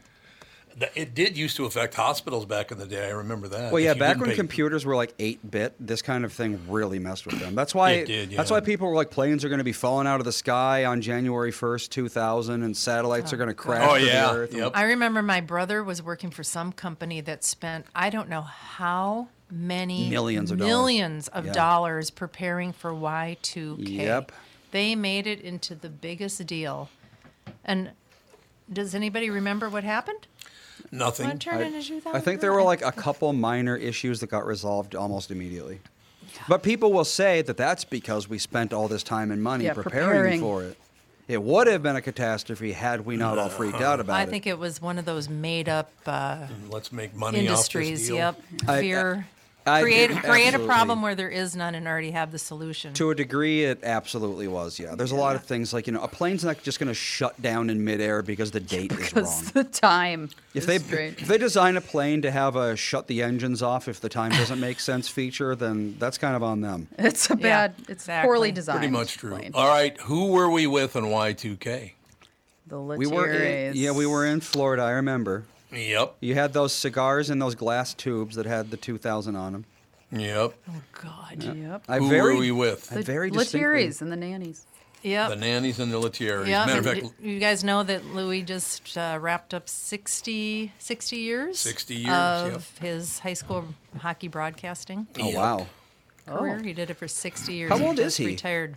It did used to affect hospitals back in the day. I remember that. Well, If yeah, you back didn't when pay- computers were like 8-bit, this kind of thing really messed with them. That's why It did, That's yeah. why people were like, planes are going to be falling out of the sky on January 1st, 2000, and satellites are going to crash Oh, to yeah. the Earth. Yep. I remember my brother was working for some company that spent I don't know how many Millions of of Yeah. dollars preparing for Y2K. Yep. They made it into the biggest deal. And does anybody remember what happened? Nothing. What turned into 2000? I think there were like a couple minor issues that got resolved almost immediately. But people will say that that's because we spent all this time and money Yeah, preparing preparing. for it. It would have been a catastrophe had we not all freaked out about I it. think it was one of those made up Let's make money industries. off this deal. Yep. I- Fear. I create think a absolutely. problem where there is none and already have the solution. To a degree, it absolutely was. Yeah, there's a lot of things like a plane's not just going to shut down in midair because the date is Because wrong. the time If is they strange. if they design a plane to have a shut the engines off if the time doesn't make sense feature, then that's kind of on them. It's a bad, it's exactly. poorly designed. Pretty much true. plane. All right, who were we with on Y2K? The We were in Florida. I remember. Yep. You had those cigars in those glass tubes that had the 2000 on them. Yep. Oh God. Yep. I Who very, were we with? I The very distinctly. Letieries and the nannies. Yep. The nannies and the Letieries. Yeah, Matter of and fact, you guys know that Louis just wrapped up 60 years 60 years, of his high school hockey broadcasting Oh Yep. wow, career. He did it for 60 years. How He old is just he? Retired.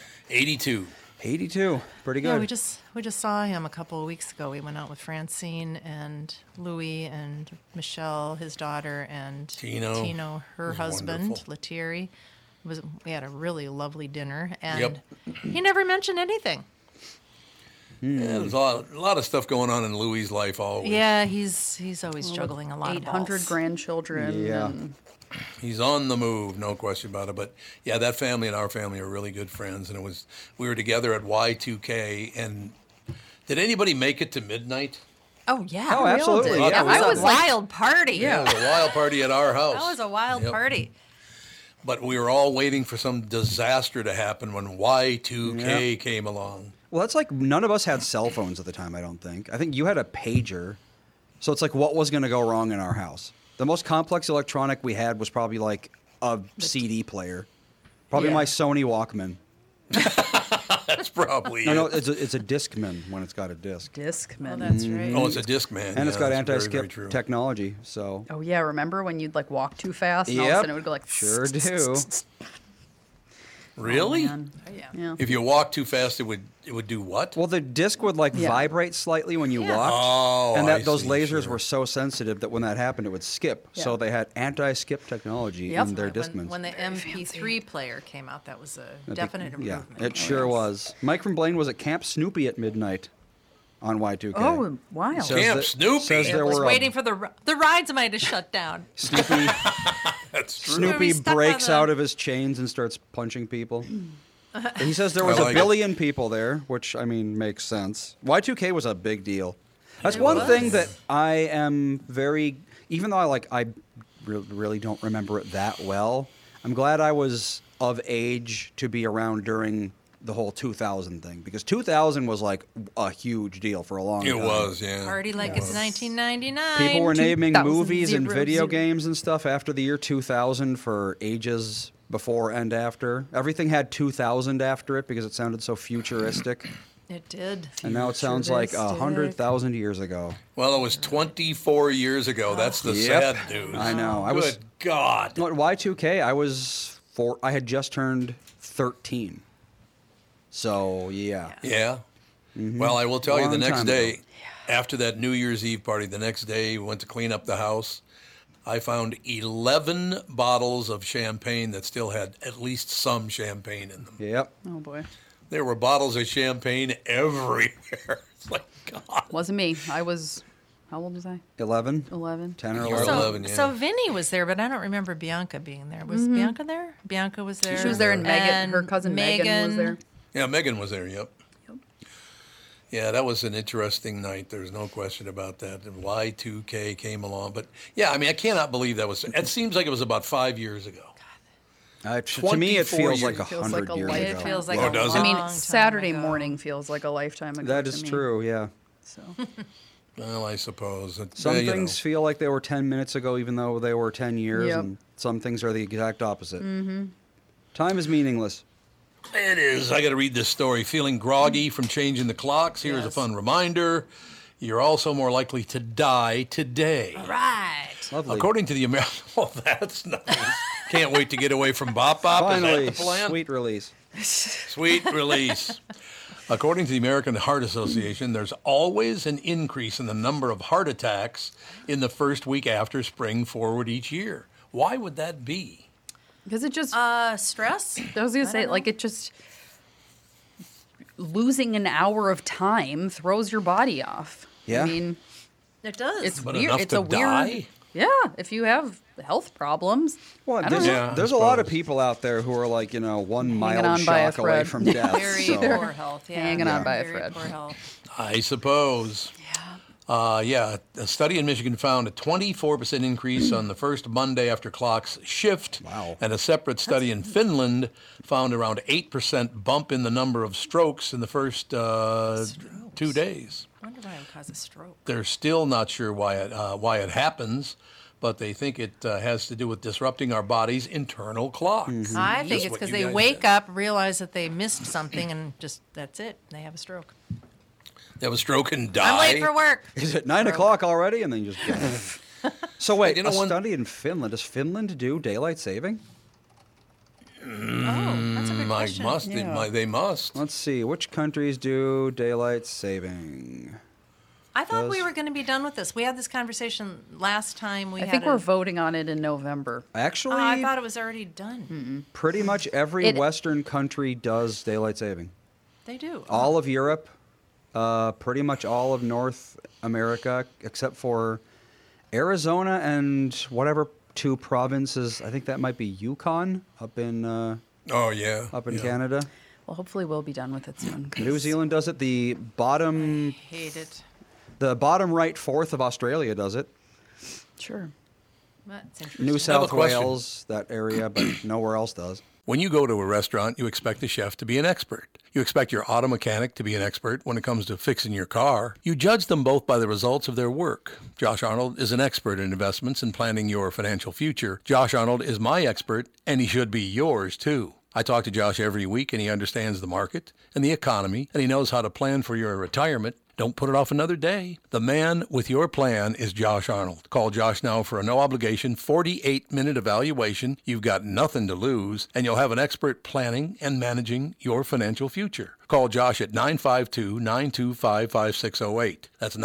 82. 82, pretty good. Yeah, we just saw him a couple of weeks ago. We went out with Francine and Louis and Michelle, his daughter, and Tino. her It was husband, wonderful. Letieri. We had a really lovely dinner, and Yep. he never mentioned anything. Yeah, there's a lot of stuff going on in Louis' life always. Yeah, he's always juggling a lot of 800 balls. grandchildren. Yeah. And He's on the move, no question about it. But yeah, that family and our family are really good friends, and we were together at Y2K. And did anybody make it to midnight? Oh yeah. Oh, absolutely. did. Yeah, That we was all a did. wild party. Yeah, it was a wild party at our house. That was a wild Yep. party. But we were all waiting for some disaster to happen when Y2K came along. Well, that's like none of us had cell phones at the time, I don't think. I think you had a pager. So it's like what was going to go wrong in our house? The most complex electronic we had was probably like a CD player. Probably Yeah. my Sony Walkman. That's probably No, it. it's a Discman when it's got a disc. Discman. Oh, that's right. Oh, it's a Discman. And it's got that's very, very anti-skip true. technology, so... Oh yeah, remember when you'd like walk too fast and all of a Yep. sudden it would go like Sure do. Really? Man. Yeah. If you walk too fast, it would do what? Well, the disc would like Yeah. vibrate slightly when you walked. Oh, and I those see, lasers sure. were so sensitive that when that happened, it would skip. Yeah. So they had anti-skip technology Yep. in their When, Discmans. when the MP3 player came out, that was a That'd be- definite improvement. Yeah, it sure was. Mike from Blaine was at Camp Snoopy at midnight on Y2K. Oh, wow. Says Camp that- Snoopy? Says It there was were waiting for the rides might have shut down. Snoopy. That's true. Were we Snoopy stuck breaks on the- out of his chains and starts punching people. He says there was I a like it. billion people there, which, I mean, makes sense. Y2K was a big deal. That's It one was. thing that I am very, even though I really don't remember it that well, I'm glad I was of age to be around during the whole 2000 thing, because 2000 was like a huge deal for a long time. It was, yeah. Party like it's 1999. People were naming 2000, movies and 0, video 0. games and stuff after the year 2000 for ages before and after. Everything had 2000 after it because it sounded so futuristic. It did. And now it sounds like Futuristic. 100,000 years ago. Well, it was 24 years ago. That's the Yep. sad news. I know. I Good was God. no, at Y2K. I was I had just turned 13. So, yeah. Yeah. Mm-hmm. Well, I will tell you, the Long next time day, ago. after that New Year's Eve party, the next day, we went to clean up the house. I found 11 bottles of champagne that still had at least some champagne in them. Yep. Oh boy. There were bottles of champagne everywhere. It's like, God. Wasn't me. I was, how old was I? 11? 11. 10 or You were 11. 11, yeah. So Vinny was there, but I don't remember Bianca being there. Was Bianca there? Bianca was there. She was there, and Megan, her cousin Megan was there. Yeah, Megan was there, yep. Yeah, that was an interesting night. There's no question about that. And Y2K came along. But, yeah, I mean, I cannot believe that was... It seems like it was about 5 years ago. To me, it 24 feels like years. 100 years ago. It feels like Oh, a does it? long I mean, time Saturday ago. morning feels like a lifetime ago. That to is me. true, yeah. So Well, I suppose. Some you know. things feel like they were 10 minutes ago, even though they were 10 years, Yep. and some things are the exact opposite. Mm-hmm. Time is meaningless. It is. I got to read this story. Feeling groggy from changing the clocks? Here's a fun reminder. You're also more likely to die today. Right. Lovely. According to the American... Oh, that's nice. Can't wait to get away from Bop Bop. Finally, Is that the plan? sweet release. Sweet release. According to the American Heart Association, there's always an increase in the number of heart attacks in the first week after spring forward each year. Why would that be? because it just, Stress? I was gonna say, like it just losing an hour of time throws your body off. Yeah. I mean, It does. it's But weird. enough It's to a weird. die? Yeah, if you have health problems. Well, I don't there's, know. Yeah, I there's a lot of suppose. people out there who are like, 1 Hanging mild on by a shock away thread. from death. very so. poor health. Yeah. Hanging on by a Very thread. poor health. I suppose. Yeah. A study in Michigan found a 24% increase on the first Monday after clocks shift. Wow. And a separate study in Finland found around 8% bump in the number of strokes in the first 2 days. I wonder why it would cause a stroke. They're still not sure why it happens, but they think it has to do with disrupting our body's internal clocks. Mm-hmm. I think Just it's what because you they guys wake said. up, realize that they missed something, and just that's it. They have a stroke. They have a stroke and die. I'm late for work. Is it 9 o'clock already? And then you just go. So wait, You know, a one- study in Finland. Does Finland do daylight saving? Oh, that's a good question. They must. Let's see. Which countries do daylight saving? I thought we Does- were going to be done with this. We had this conversation last time. I think we're voting on it in November. Actually, I thought it was already done. pretty much every It- Western country does daylight saving. They do. All of Europe, pretty much all of North America, except for Arizona and whatever 2 provinces. I think that might be Yukon up in Oh, yeah. up in Canada. Well, hopefully we'll be done with it soon. 'cause New Zealand does it. The bottom Hate it. right fourth of Australia does it. Sure. That's interesting. New South question. Wales, that area, but nowhere else does. When you go to a restaurant, you expect the chef to be an expert. You expect your auto mechanic to be an expert when it comes to fixing your car. You judge them both by the results of their work. Josh Arnold is an expert in investments and planning your financial future. Josh Arnold is my expert, and he should be yours too. I talk to Josh every week, and he understands the market and the economy, and he knows how to plan for your retirement. Don't put it off another day. The man with your plan is Josh Arnold. Call Josh now for a no-obligation 48-minute evaluation. You've got nothing to lose, and you'll have an expert planning and managing your financial future. Call Josh at 952-925-5608. That's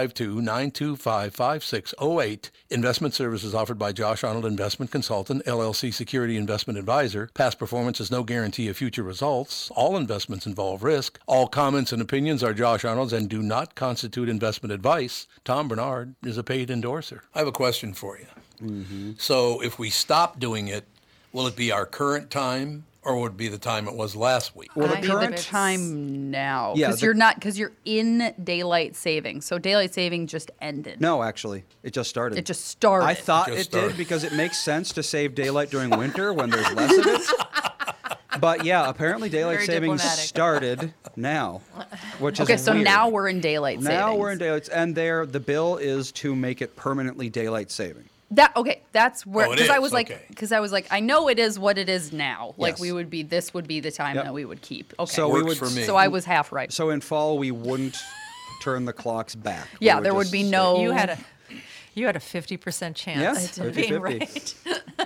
952-925-5608. Investment services offered by Josh Arnold Investment Consultant, LLC Security Investment Advisor. Past performance is no guarantee of future results. All investments involve risk. All comments and opinions are Josh Arnold's and do not constitute investment advice. Tom Bernard is a paid endorser. I have a question for you. So if we stop doing it, will it be our current time, or would it be the time it was last week? Well, the Be current the time now Yeah, because you're in daylight saving. So daylight saving just ended. No, actually, it just started. It just started. I thought It it, just did started. because it makes sense to save daylight during winter when there's less of it. But yeah, apparently daylight Very saving diplomatic. started now, which is Okay, so weird. now we're in daylight saving. Now we're in daylight, and the bill is to make it permanently daylight saving. That's where Oh, it because I is? was Okay. like I know it is what it is now. Like Yes. this would be the time Yep. that we would keep. Okay. So we Works would. for me. So I was half right. So in fall we wouldn't turn the clocks back. We Yeah, there would just be stay- no. You had a 50% chance Yes, of being 50-50. right.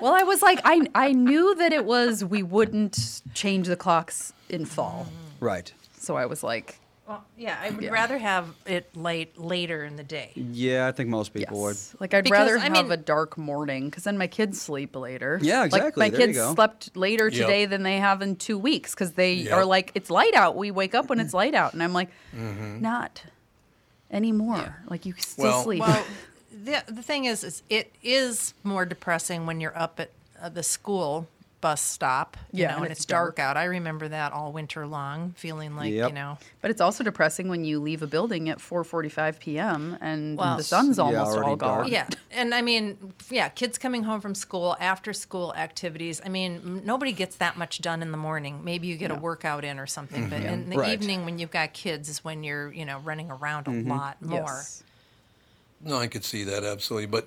Well, I was like, I knew that it was, we wouldn't change the clocks in fall. Right. So I was like, Well, yeah, I would rather have it later in the day. Yeah, I think most people would. yes. Like, I'd Because, rather I have mean- a dark morning because then my kids sleep later. Yeah, exactly. Like, my There you kids go. slept later Yep. today than they have in 2 weeks because they Yep. are like, it's light out. We wake up when it's light out. And I'm like, not anymore. Like, you still Well- sleep. Well, the thing is it is more depressing when you're up at the school bus stop, you Yeah, know, and and it's it's dark dark. out. I remember that all winter long, feeling like, Yep. you know. But it's also depressing when you leave a building at 4:45 p.m. and Well, the sun's yeah, almost already all gone. dark. Yeah, and I mean, yeah, kids coming home from school, after school activities. I mean, nobody gets that much done in the morning. Maybe you get a workout in or something, but in the Right. evening when you've got kids is when you're, you know, running around a lot more. Yes. No, I could see that absolutely. But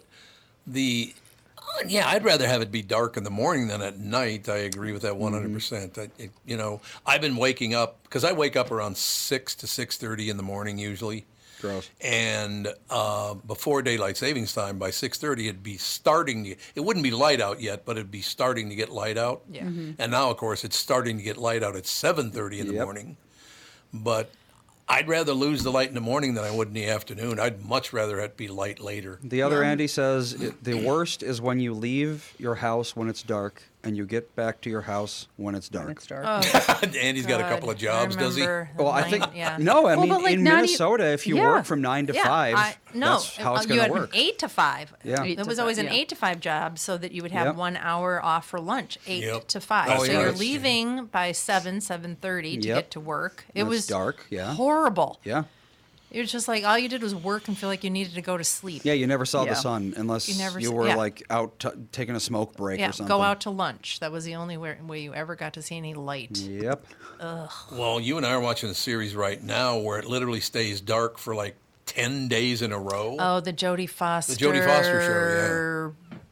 yeah, I'd rather have it be dark in the morning than at night. I agree with that 100%. You know, I've been waking up because I wake up around 6 to 6:30 in the morning usually. Gross. And before daylight savings time, by 6:30, it'd be starting to. It wouldn't be light out yet, but it'd be starting to get light out. Yeah. And now, of course, it's starting to get light out at 7:30 in the Yep. morning. But I'd rather lose the light in the morning than I would in the afternoon. I'd much rather it be light later. The other Andy says the worst is when you leave your house when it's dark and you get back to your house when it's dark. It's dark. Andy's got a couple of jobs, does he? Well, I think yeah. no. I Well, mean, but, like, in not e- Minnesota, if you yeah. work from 9 to 5, no, that's how it's you going had to an work. 8 to 5. Yeah. Eight It to was five, always an yeah. 8 to 5 job so that you would have Yep. 1 hour off for lunch, 8 Yep. to 5. Oh, so yeah. you're That's- leaving by 7:30 to Yep. get to work. It When it's was dark, yeah. horrible. Yeah. It was just like all you did was work and feel like you needed to go to sleep. Yeah, you never saw Yeah. the sun unless You never you s- were yeah. like out taking a smoke break Yeah, or something. go out to lunch. That was the only way you ever got to see any light. Yep. Well, you and I are watching a series right now where it literally stays dark for like 10 days in a row. Oh, the Jodie Foster. Jodie Foster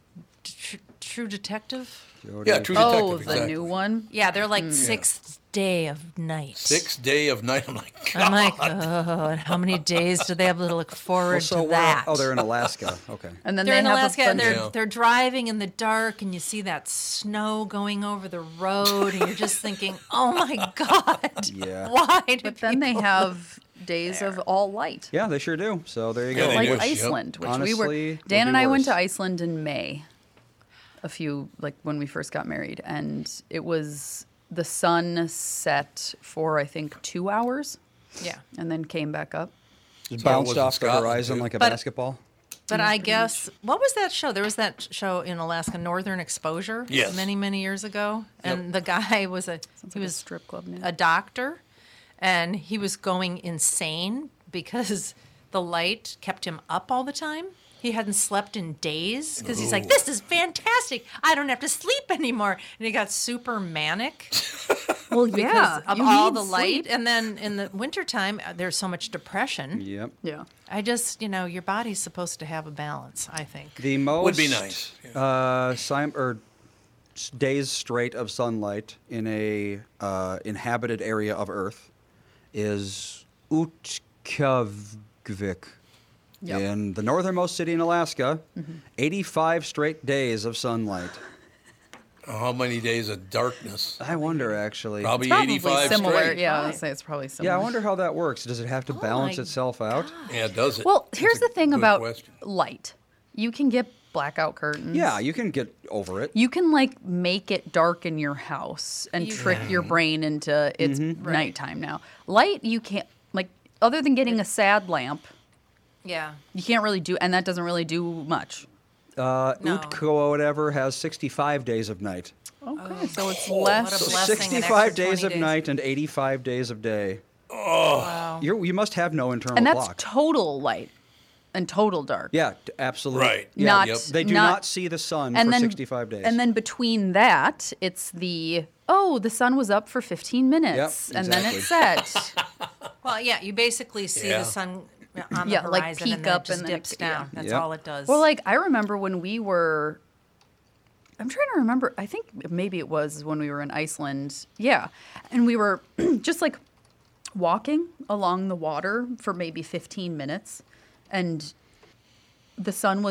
True Detective. Yeah, True Oh, Detective, the exactly. new one. Yeah, they're like sixth day of night. Sixth day of night. I'm like, God. I'm like, oh, and how many days do they have to look forward So to where- that? oh, they're in Alaska. Okay. And then They're they in have Alaska a and bunch Yeah. they're driving in the dark and you see that snow going over the road and you're just thinking, oh my God. Yeah. Why do But then they people- have days of all light. Yeah, they sure do. So there you Yeah, go. they Like do. Yep. Iceland, which Honestly, we were. would Dan be and I went worse. to Iceland in May, like when we first got married, and it was the sun set for I think 2 hours, Yeah. and then came back up. Just So it bounced wasn't off the Scotland, horizon too. like a But- basketball. But I guess, what was that show? There was that show in Alaska, Northern Exposure, Yes. many, many years ago. And the guy was Sounds he like a was strip club now. a doctor, and he was going insane because the light kept him up all the time. He hadn't slept in days because he's like, this is fantastic. I don't have to sleep anymore. And he got super manic Well, because yeah, of you all need the light. sleep. And then in the wintertime, there's so much depression. Yep. Yeah. I just, your body's supposed to have a balance, I think. The most Would be nice. Yeah. Days straight of sunlight in a inhabited area of Earth is Utqiagvik. Yep. In the northernmost city in Alaska, 85 straight days of sunlight. How many days of darkness? I wonder, actually. Probably, Probably 85 similar. straight. Yeah, I would say it's probably similar. Yeah, I wonder how that works. Does it have to balance my itself out? Yeah, does it? Well, That's here's a the thing good about question. light. You can get blackout curtains. Yeah, you can get over it. You can like make it dark in your house and trick your brain into it's nighttime now. Light, you can't like other than getting a sad lamp, Yeah. you can't really do, and that doesn't really do much. No. Utko whatever has 65 days of night. Okay, so it's What a less. blessing, an 65 extra days 20 of night and 85 days of day. Wow. You must have no internal And that's clock. total light and total dark. Yeah, absolutely. Right. Yeah, Not- Yep. They do not see the sun for 65 days. And then between that, it's the sun was up for 15 minutes, Yep, and then it set. Well, yeah, you basically see Yeah. the sun on the Yeah, like horizon peak and then up it just and then it- dips down. yeah. That's Yep. all it does. Well, like I remember when we were. I'm trying to remember. I think maybe it was when we were in Iceland. Yeah, and we were just like walking along the water for maybe 15 minutes, and the sun was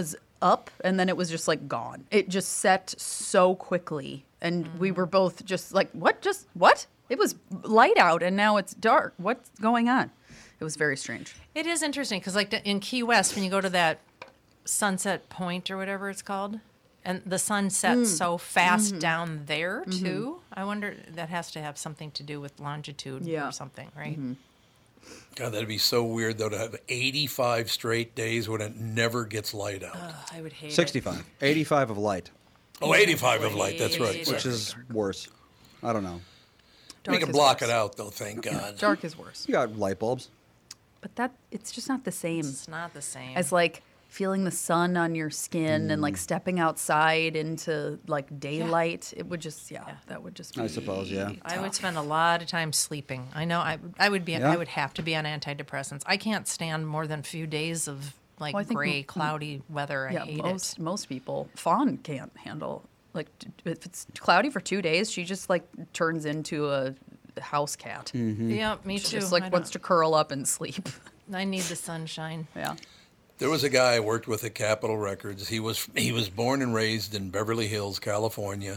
up, and then it was just like gone. It just set so quickly, and we were both just like, what? It was light out, and now it's dark. What's going on? It was very strange. It is interesting because, like in Key West, when you go to that Sunset Point or whatever it's called, and the sun sets so fast down there too. I wonder, that has to have something to do with longitude or something, right? God, that'd be so weird though to have 85 straight days when it never gets light out. I would hate 65. 85 of light, Oh, 85 of light. That's right. which is worse. I don't know. We can is block worse. it out though. Thank God. Dark is worse. You got light bulbs. But it's just not the same It's not the same. as like feeling the sun on your skin and like stepping outside into like daylight. It would just, that would just be. I suppose, yeah. I would spend a lot of time sleeping. I know I would be. Yeah. I would have to be on antidepressants. I can't stand more than a few days of like Well, I think gray, cloudy weather. I Yeah, hate most people. Fawn can't handle, like, if it's cloudy for 2 days, she just like turns into a house cat. it. Yeah, me She too. just like wants to curl up and sleep. I need the sunshine. Yeah. There was a guy I worked with at Capitol Records. He was born and raised in Beverly Hills, California.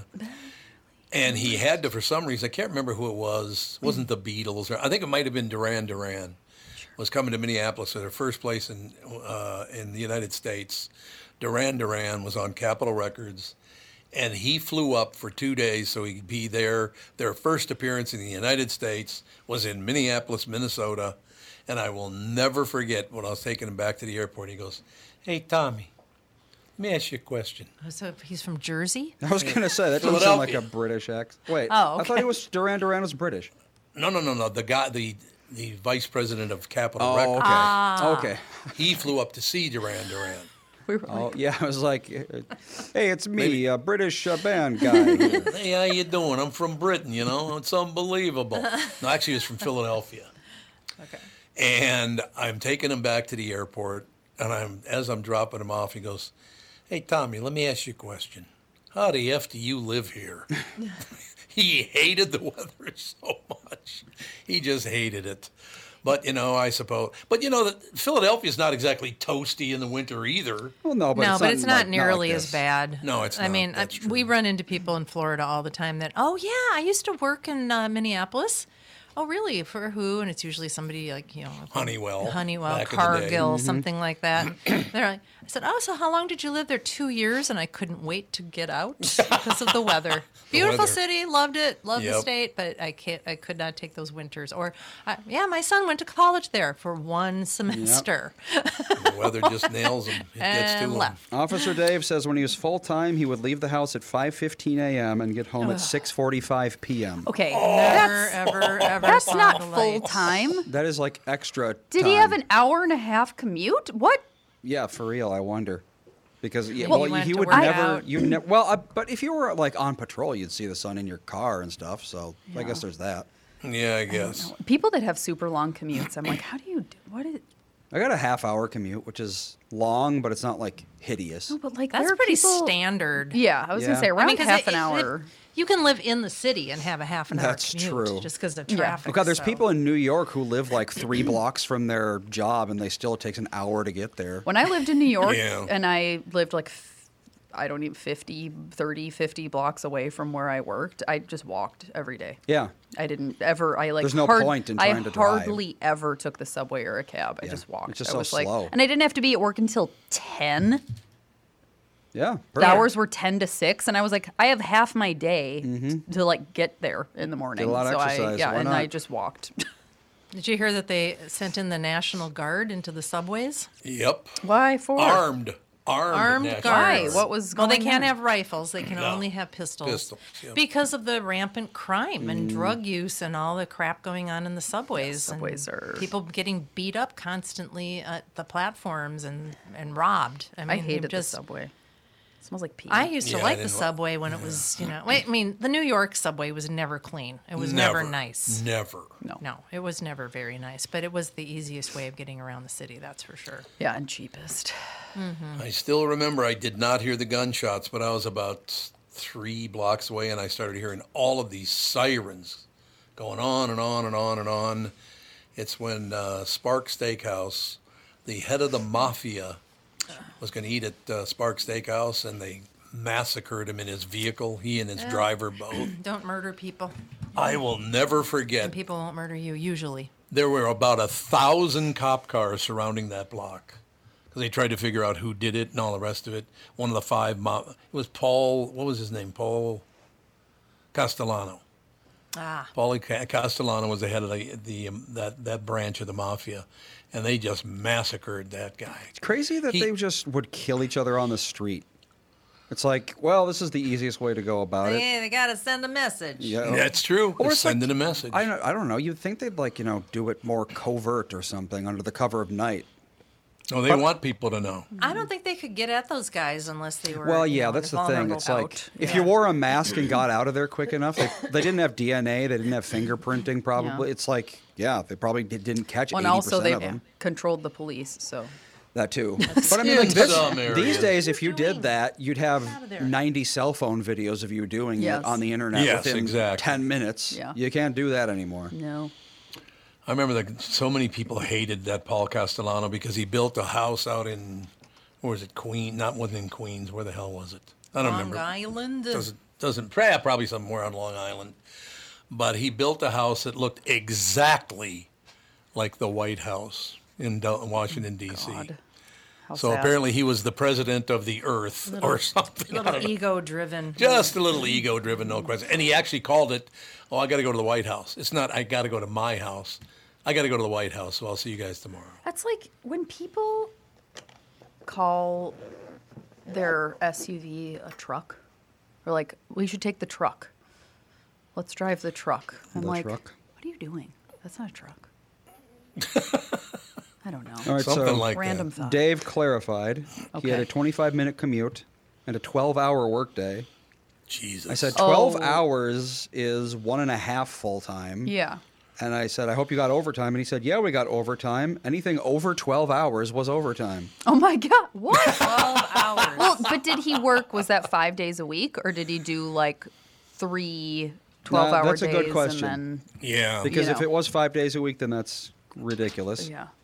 And he had to, for some reason, I can't remember who it was. It wasn't the Beatles. I think it might have been Duran Duran. Was coming to Minneapolis at their first place in the United States. Duran Duran was on Capitol Records. And he flew up for 2 days so he could be there. Their first appearance in the United States was in Minneapolis, Minnesota. And I will never forget when I was taking him back to the airport. He goes, "Hey, Tommy, let me ask you a question." So he's from Jersey? I was going to say, that doesn't sound like a Philadelphia. British accent. Wait, Oh, I thought okay. he was Duran Duran was British. No. The guy, the vice president of Capitol Oh, Records. okay. Ah. Okay. He flew up to see Duran Duran. We were Oh, yeah, I was like, hey, it's me, a British band guy here. Hey, how you doing? I'm from Britain, you know. It's unbelievable. No, actually, he was from Philadelphia. Okay. And I'm taking him back to the airport, and as I'm dropping him off, he goes, "Hey, Tommy, let me ask you a question. How the F do you live here?" He hated the weather so much. He just hated it. But, I suppose. But, Philadelphia's not exactly toasty in the winter either. Well, no, but It's not like nearly like as this. bad. No, it's I not. mean, That's true. we run into people in Florida all the time that, oh, yeah, I used to work in Minneapolis. Oh, really? For who? And it's usually somebody like, Honeywell, back in the day. Mm-hmm. Cargill, something like that. They're like, I said, oh, so how long did you live there? 2 years, and I couldn't wait to get out because of the weather. Beautiful weather. city, loved it, loved the Yep. state, but I could not take those winters. Or, my son went to college there for one semester The weather just nails him. It gets to and him. left. Officer Dave says when he was full-time, he would leave the house at 5:15 a.m. and get home at 6:45 p.m. Okay. Never, ever That's saw not the full light. time. That is like extra Did time. he have an hour and a half commute? What? Yeah, for real, I wonder. Because He well, went he to would work never, out. you ne- well, but if you were like on patrol, you'd see the sun in your car and stuff. So I guess there's that. Yeah, I guess. People that have super long commutes, I'm like, how do you do? What is? I got a half-hour commute, which is long, but it's not like hideous. No, but like That's there are pretty people- standard. Yeah, I was Yeah. gonna say I around 'cause half it- an hour. you can live in the city and have a half an hour That's commute true. just because of Yeah. traffic. Oh God, there's so. people in New York who live like 3 blocks from their job, and it takes an hour to get there. When I lived in New York, Yeah. and I lived like, I don't even 50 blocks away from where I worked, I just walked every day. Yeah. I didn't ever. I like. There's no point in trying to drive. I hardly ever took the subway or a cab. I Yeah. just walked. It's just I so was like, slow. and I didn't have to be at work until 10. Yeah. The hours were 10 to 6, and I was like, I have half my day to like get there in the morning. Get a lot of so exercise. I Why and I not? just walked. Did you hear that they sent in the National Guard into the subways? Yep. Why for? Armed Armed National guards. Guard. What was Well, they going can't on? have rifles. They can No. only have pistols. Pistols, yep. Because of the rampant crime and drug use and all the crap going on in the subways. subways and are- people getting beat up constantly at the platforms and robbed. I mean, I hated just, the subway. It smells like pee. I used to Yeah, I like the didn't li- subway when it was, I mean, the New York subway was never clean. It was never nice. Never. No, it was never very nice, but it was the easiest way of getting around the city, that's for sure. Yeah, and cheapest. I still remember I did not hear the gunshots, but I was about 3 blocks away, and I started hearing all of these sirens going on and on and on and on. It's when Spark Steakhouse, the head of the mafia was going to eat at Spark Steakhouse, and they massacred him in his vehicle, he and his driver both. Don't murder people. I will never forget. And people won't murder you, usually. There were about 1,000 cop cars surrounding that block because they tried to figure out who did it and all the rest of it. One of the 5, it was Paul, what was his name? Paul Castellano. Paulie Castellano was the head of that branch of the mafia, and they just massacred that guy. It's crazy that they just would kill each other on the street. It's like, well, this is the easiest way to go about it. Yeah, they got to send a message. Yeah, that's true. Or They're it's like, sending a message. I don't know. You'd think they'd do it more covert or something under the cover of night. Oh, they want people to know. I don't think they could get at those guys unless they were. Well, yeah, that's the thing. It's like if you wore a mask and got out of there quick enough, they didn't have DNA, they didn't have fingerprinting. Probably, it's like they probably didn't catch 80% and also they of them. controlled the police, so. That too. But I mean, like these days, if you did that, you'd have 90 cell phone videos of you doing it on the internet within 10 minutes. Yeah. You can't do that anymore. No. I remember so many people hated that Paul Castellano because he built a house out in, where was it, Queens? Wasn't in Queens. Where the hell was it? I don't remember. Long Island. Doesn't probably somewhere on Long Island. But he built a house that looked exactly like the White House in Washington, D.C. So apparently he was the president of the earth or something. A little ego-driven. Just a little ego-driven, no question. And he actually called it, I got to go to the White House. It's not, I got to go to my house. I got to go to the White House, so I'll see you guys tomorrow. That's like when people call their SUV a truck. Or like, we should take the truck. Let's drive the truck. I'm like, truck? What are you doing? That's not a truck. I don't know. All right, Something so like Random that. thought. Dave clarified he had a 25-minute commute and a 12-hour workday. Jesus. I said 12 hours is 1.5 full-time. Yeah. And I said, I hope you got overtime. And he said, yeah, we got overtime. Anything over 12 hours was overtime. Oh, my God. What? 12 hours. Well, but did he work, was that 5 days a week? Or did he do like 3 12-hour days? That's a good question. And Yeah. Because You if know. it was 5 days a week, then that's ridiculous. then, yeah.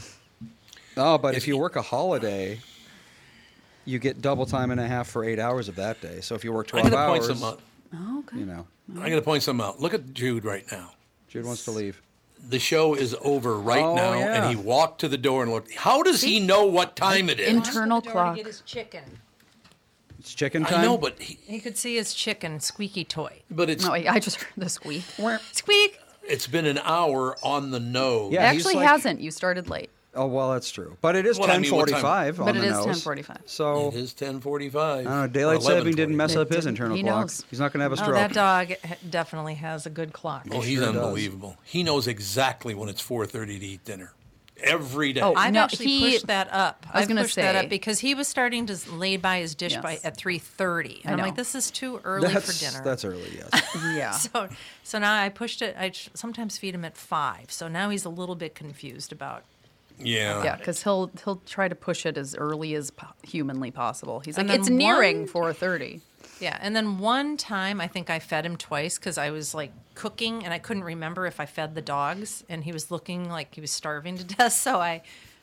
Oh, but if you work a holiday, you get double time and a half for 8 hours of that day. So if you work 12 I'm going to point hours, something out. Oh, okay. you know, I'm going to point something out. Look at Jude right now. Jude wants to leave. The show is over right now, yeah. and he walked to the door and looked. How does he know what time it is? Internal To clock. get his chicken. It's chicken time? I know, but He could see his chicken squeaky toy. it's No, I just heard the squeak. Squeak. it's been an hour on the nose. Yeah, It he's actually like- hasn't. You started late. Oh, well, that's true. But it is Well, I mean, what time- 10:45 on But the it is nose. 10:45. So, It is 10:45. I don't know, daylight saving didn't mess It up his didn't. internal He clock. knows. He's not going to have a Oh, stroke. that dog definitely has a good clock. Oh, he's sure does. unbelievable. He knows exactly when it's 4:30 to eat dinner. Every day. Oh, I've No, actually pushed that up. I was gonna pushed that say- up because he was starting to lay by his dish Yes. at 3:30. And I'm know. like, this is too early for dinner. That's early, yes. Yeah. So now I pushed it. I sometimes feed him at 5. So now he's a little bit confused about. yeah. Yeah, because he'll try to push it as early as humanly possible. He's like, And then it's nearing one- 4:30. Yeah, and then one time I think I fed him twice because I was like cooking and I couldn't remember if I fed the dogs, and he was looking like he was starving to death. So I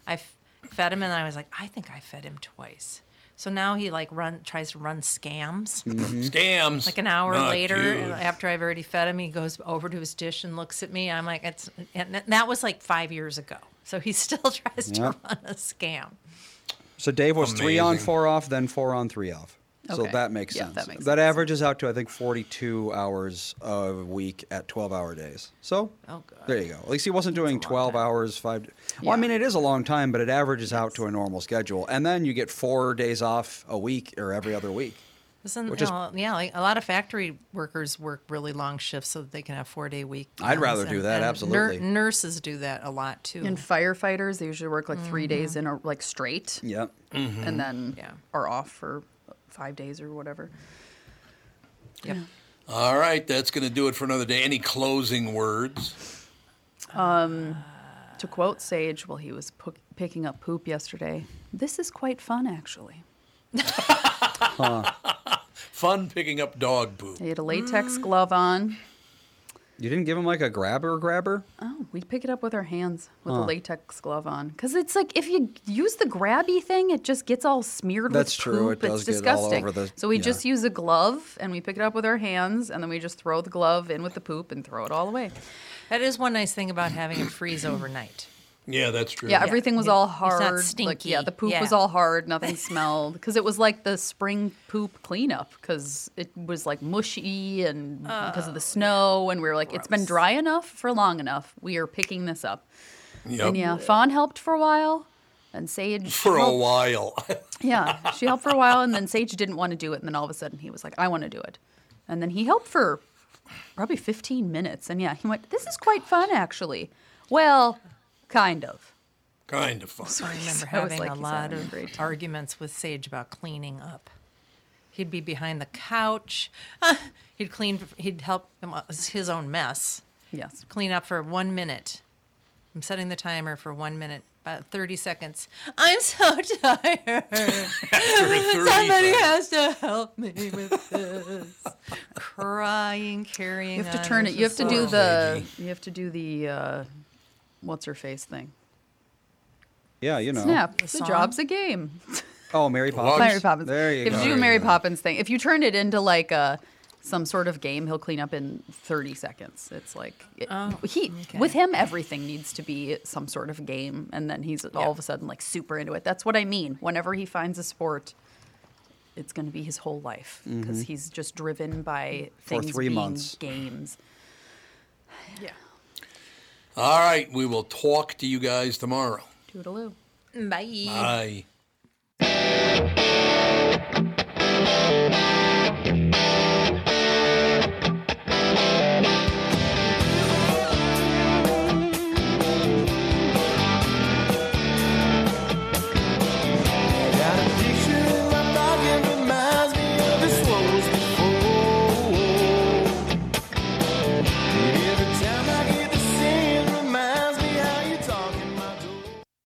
fed him, and I was like, I think I fed him twice. So now he tries to run scams. Scams. Like an hour Not later, cute. after I've already fed him, he goes over to his dish and looks at me. I'm like, and that was like 5 years ago. So he still tries to Yep. run a scam. So Dave was 3 on, Amazing. 4 off, then 4 on, 3 off. So Okay. that makes Yeah, sense. that makes That sense. averages out to, I think, 42 hours a week at 12-hour days. So Oh, God. there you go. At least he wasn't doing 12 hours, 5. Well, I Yeah. mean, it is a long time, but it averages out to a normal schedule. And then you get 4 days off a week or every other week. Listen, Which is- yeah, like a lot of factory workers work really long shifts so that they can have 4-day week. I'd rather do that, and absolutely. nurses do that a lot too. And firefighters, they usually work like 3 days in a like straight, Yep. and then Yeah. are off for 5 days or whatever. Yep. All right, that's going to do it for another day. Any closing words? To quote Sage, while he was picking up poop yesterday, this is quite fun, actually. Fun picking up dog poop. He had a latex glove on. You didn't give him like a grabber? Oh, we pick it up with our hands with a latex glove on. Because it's like if you use the grabby thing, it just gets all smeared That's with true. poop. It does It's get all disgusting. over the- So we yeah. just use a glove and we pick it up with our hands and then we just throw the glove in with the poop and throw it all away. That is one nice thing about having it freeze overnight. Yeah, that's true. Yeah, everything was all It's hard. not Like, stinky. yeah, the poop Yeah. was all hard. Nothing smelled because it was like the spring poop cleanup because it was like mushy and because of the snow. And we were like, it's been dry enough for long enough. We are picking this up. Yep. And yeah, Fawn helped for a while, and Sage For a helped- while. Yeah, she helped for a while, and then Sage didn't want to do it, and then all of a sudden he was like, I want to do it. And then he helped for probably 15 minutes, and yeah, he went, this is quite fun, actually. Well, kind of. Kind of fun. I remember I was having like, a he's lot having a of great time. arguments with Sage about cleaning up. He'd be behind the couch. He'd help him. It was his own mess. Yes. Clean up for 1 minute. I'm setting the timer for 1 minute, about 30 seconds. I'm so tired. Somebody has to help me with this. Crying, carrying. You have to on. turn was it. You have just to do so- the. You have to do the. What's her face thing? Yeah, you know. Snap. The song? job's a game. Oh, Mary Poppins. Mary Poppins. There you if go. you do a Mary Poppins thing, if you turn it into like some sort of game, he'll clean up in 30 seconds. It's like with him, everything needs to be some sort of game, and then he's all of a sudden like super into it. That's what I mean. Whenever he finds a sport, it's going to be his whole life because he's just driven by For things 3 being months. games. Yeah. All right, we will talk to you guys tomorrow. Toodaloo. Bye. Bye.